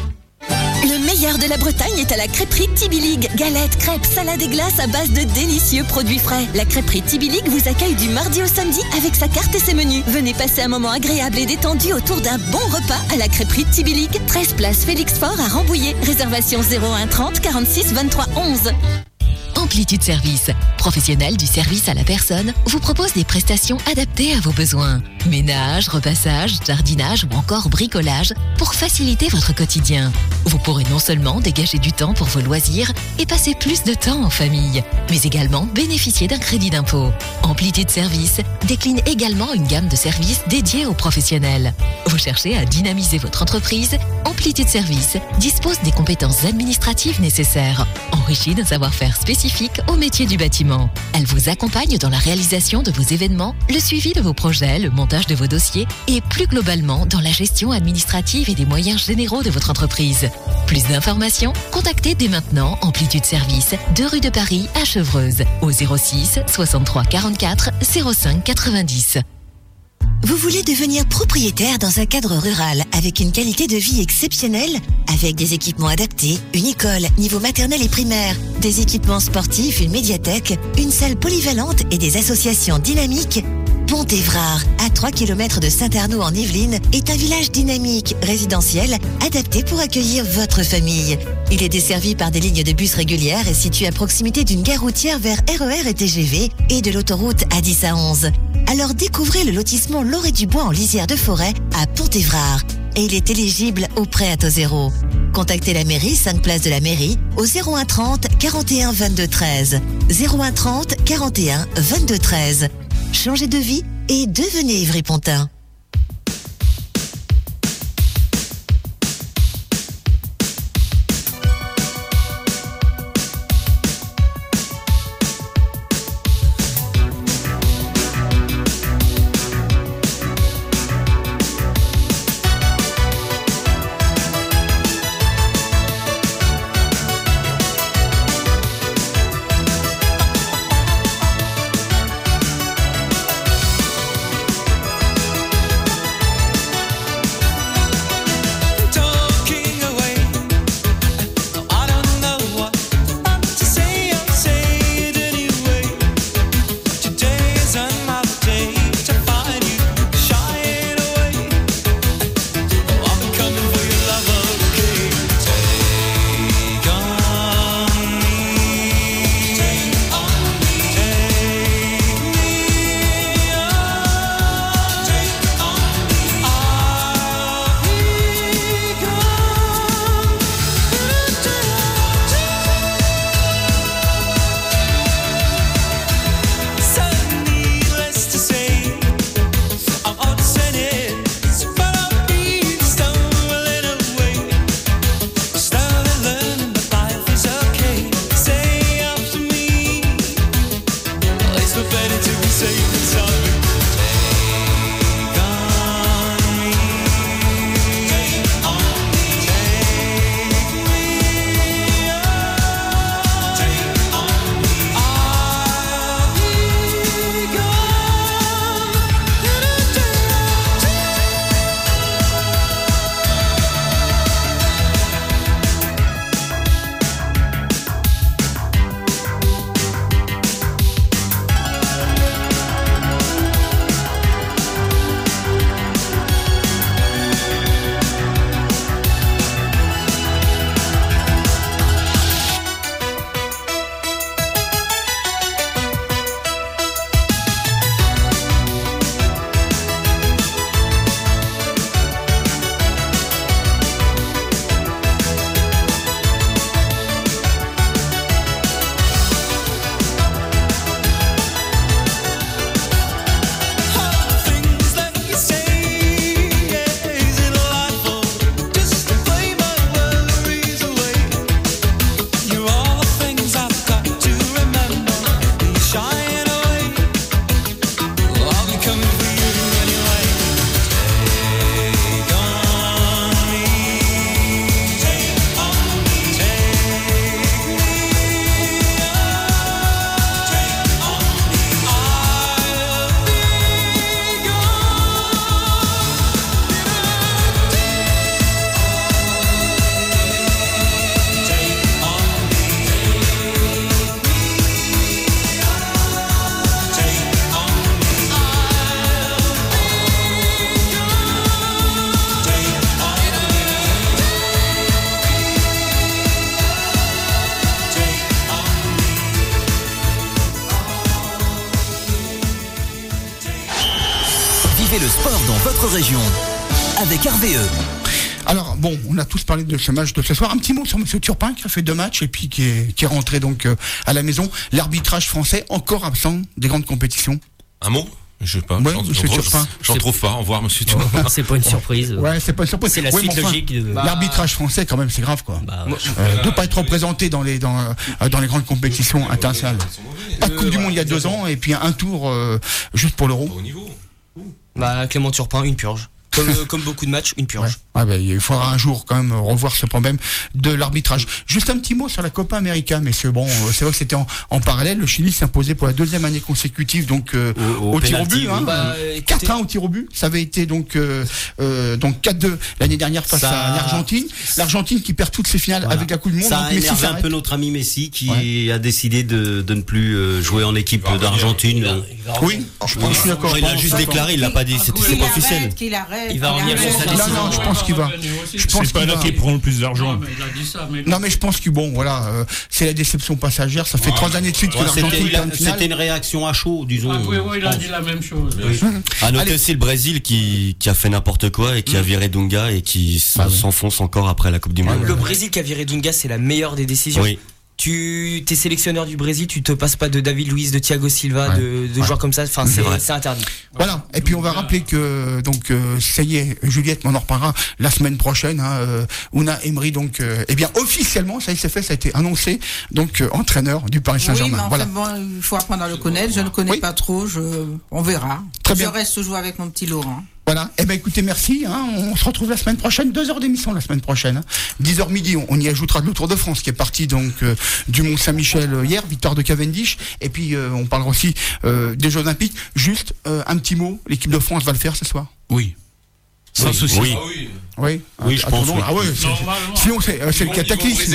Le meilleur de la Bretagne est à la crêperie Tibilig. Galettes, crêpes, salades et glaces à base de délicieux produits frais. La crêperie Tibilig vous accueille du mardi au samedi avec sa carte et ses menus. Venez passer un moment agréable et détendu autour d'un bon repas à la crêperie Tibilig. 13 place Félix Faure à Rambouillet. Réservation 01 30 46 23 11. Amplitude Service, professionnel du service à la personne, vous propose des prestations adaptées à vos besoins. Ménage, repassage, jardinage ou encore bricolage pour faciliter votre quotidien. Vous pourrez non seulement dégager du temps pour vos loisirs et passer plus de temps en famille, mais également bénéficier d'un crédit d'impôt. Amplitude Service décline également une gamme de services dédiés aux professionnels. Vous cherchez à dynamiser votre entreprise? Amplitude Service dispose des compétences administratives nécessaires, enrichies d'un savoir-faire spécifique au métier du bâtiment. Elle vous accompagne dans la réalisation de vos événements, le suivi de vos projets, le montage de vos dossiers et plus globalement dans la gestion administrative et des moyens généraux de votre entreprise. Plus d'informations, contactez dès maintenant Amplitude Service, 2 rue de Paris à Chevreuse, au 06 63 44 05 90. Vous voulez devenir propriétaire dans un cadre rural avec une qualité de vie exceptionnelle? Avec des équipements adaptés, une école, niveau maternel et primaire, des équipements sportifs, une médiathèque, une salle polyvalente et des associations dynamiques? Pont-Évrard, à 3 km de Saint-Arnaud en Yvelines, est un village dynamique, résidentiel, adapté pour accueillir votre famille. Il est desservi par des lignes de bus régulières et situé à proximité d'une gare routière vers RER et TGV et de l'autoroute A10 à 11. Alors découvrez le lotissement L'Orée du Bois en lisière de forêt à Pont-Évrard. Et il est éligible au prêt à taux zéro. Contactez la mairie, 5 place de la mairie, au 01 30 41 22 13. 01 30 41 22 13. Changez de vie et devenez Ivry-Pontin. votre région. Avec RVE. Alors bon, on a tous parlé de ce match de ce soir. Un petit mot sur Monsieur Turpin qui a fait 2 matchs et puis qui est rentré donc à la maison. L'arbitrage français encore absent des grandes compétitions. Un mot? Je sais pas. Ouais, Monsieur Turpin. J'en trouve pas. Au revoir, Monsieur Turpin. C'est pas une surprise. Ouais, c'est pas une surprise. C'est la suite logique. L'arbitrage français, quand même, c'est grave, quoi. De pas être représenté dans les grandes compétitions internationales. Pas de Coupe du Monde il y a 2 ans et puis un tour juste pour l'Euro. Clément Turpin, une purge. Comme beaucoup de matchs, une purge. Ouais, il faudra un jour quand même revoir ce problème de l'arbitrage. Juste un petit mot sur la Copa América, messieurs. Bon, c'est vrai que c'était en parallèle. Le Chili s'est imposé pour la 2e année consécutive, donc au tir au but. 4-1 au tir au but. Ça avait été donc 4-2 l'année dernière face à l'Argentine. L'Argentine qui perd toutes ses finales avec la Coupe du Monde. Ça a énervé un peu notre ami Messi qui a décidé de ne plus jouer en équipe d'Argentine. Oui, je pense que d'accord. Il a juste déclaré, il l'a pas dit, c'est pas officiel. Il va revenir sur sa décision. Non, je pense qu'il va. C'est pas là qu'il prend le plus d'argent. Non, mais je pense que bon, voilà, c'est la déception passagère. Ça fait 3 années de suite que l'Argentine est en finale. C'était une réaction à chaud, disons. Oui, il a dit la même chose. À noter aussi le Brésil qui a fait n'importe quoi et qui a viré Dunga et qui s'enfonce encore après la Coupe du Monde. Le Brésil qui a viré Dunga, c'est la meilleure des décisions. Oui. T'es sélectionneur du Brésil, tu te passes pas de David Luiz, de Thiago Silva, de joueurs comme ça. Enfin, c'est interdit. Voilà. Et puis on va rappeler que donc ça y est, Juliette, on en reparlera la semaine prochaine. Una Emery donc officiellement ça y est, ça a été annoncé donc entraîneur du Paris Saint-Germain. Oui, mais bon, il faut apprendre à le connaître. Je ne le connais pas trop. On verra. Très bien. Je reste toujours avec mon petit Laurent. Voilà. Écoutez, merci. On se retrouve la semaine prochaine. 2 heures d'émission la semaine prochaine. 10h midi. On y ajoutera le Tour de France qui est parti donc du Mont-Saint-Michel hier, victoire de Cavendish. Et puis on parlera aussi des Jeux Olympiques. Juste un petit mot. L'équipe de France va le faire ce soir. Oui. Sans souci. Oui, je pense. Ah ouais, sinon c'est le cataclysme.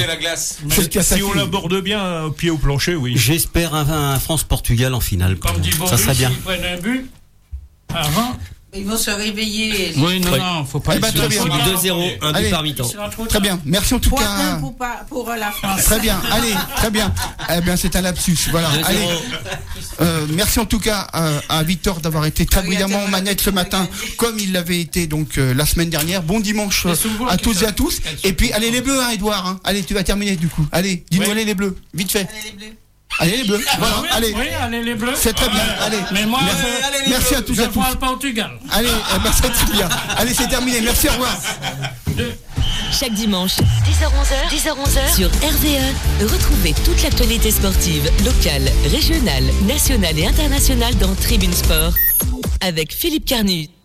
Si on l'aborde bien, pied au plancher, oui. J'espère un France-Portugal en finale. Comme dit Boris, ça serait bien. ils prennent un but avant. Ils vont se réveiller. Oui, non, faut pas. Très bien. 2-0, un but par mi-temps. Très bien. Merci en tout cas. 3-1 pour la France. Très bien. Allez, très bien. C'est un lapsus. Voilà. Allez. Merci en tout cas à Victor d'avoir été très brillamment en manette ce matin, comme il l'avait été donc la semaine dernière. Bon dimanche à toutes et à tous. Et puis allez les Bleus, Edouard. Allez, tu vas terminer du coup. Allez, dis-nous allez les Bleus, vite fait. Allez les Bleus. Voilà, allez. Oui, allez les Bleus. C'est très bien. Allez. Mais moi, merci à tous et à tous. Je vois le Portugal. Allez, merci à tous bien. Allez, c'est terminé. Merci, au revoir. Chaque dimanche, 10h-11h, sur RVE, retrouvez toute l'actualité sportive, locale, régionale, nationale et internationale dans Tribune Sport avec Philippe Carnu.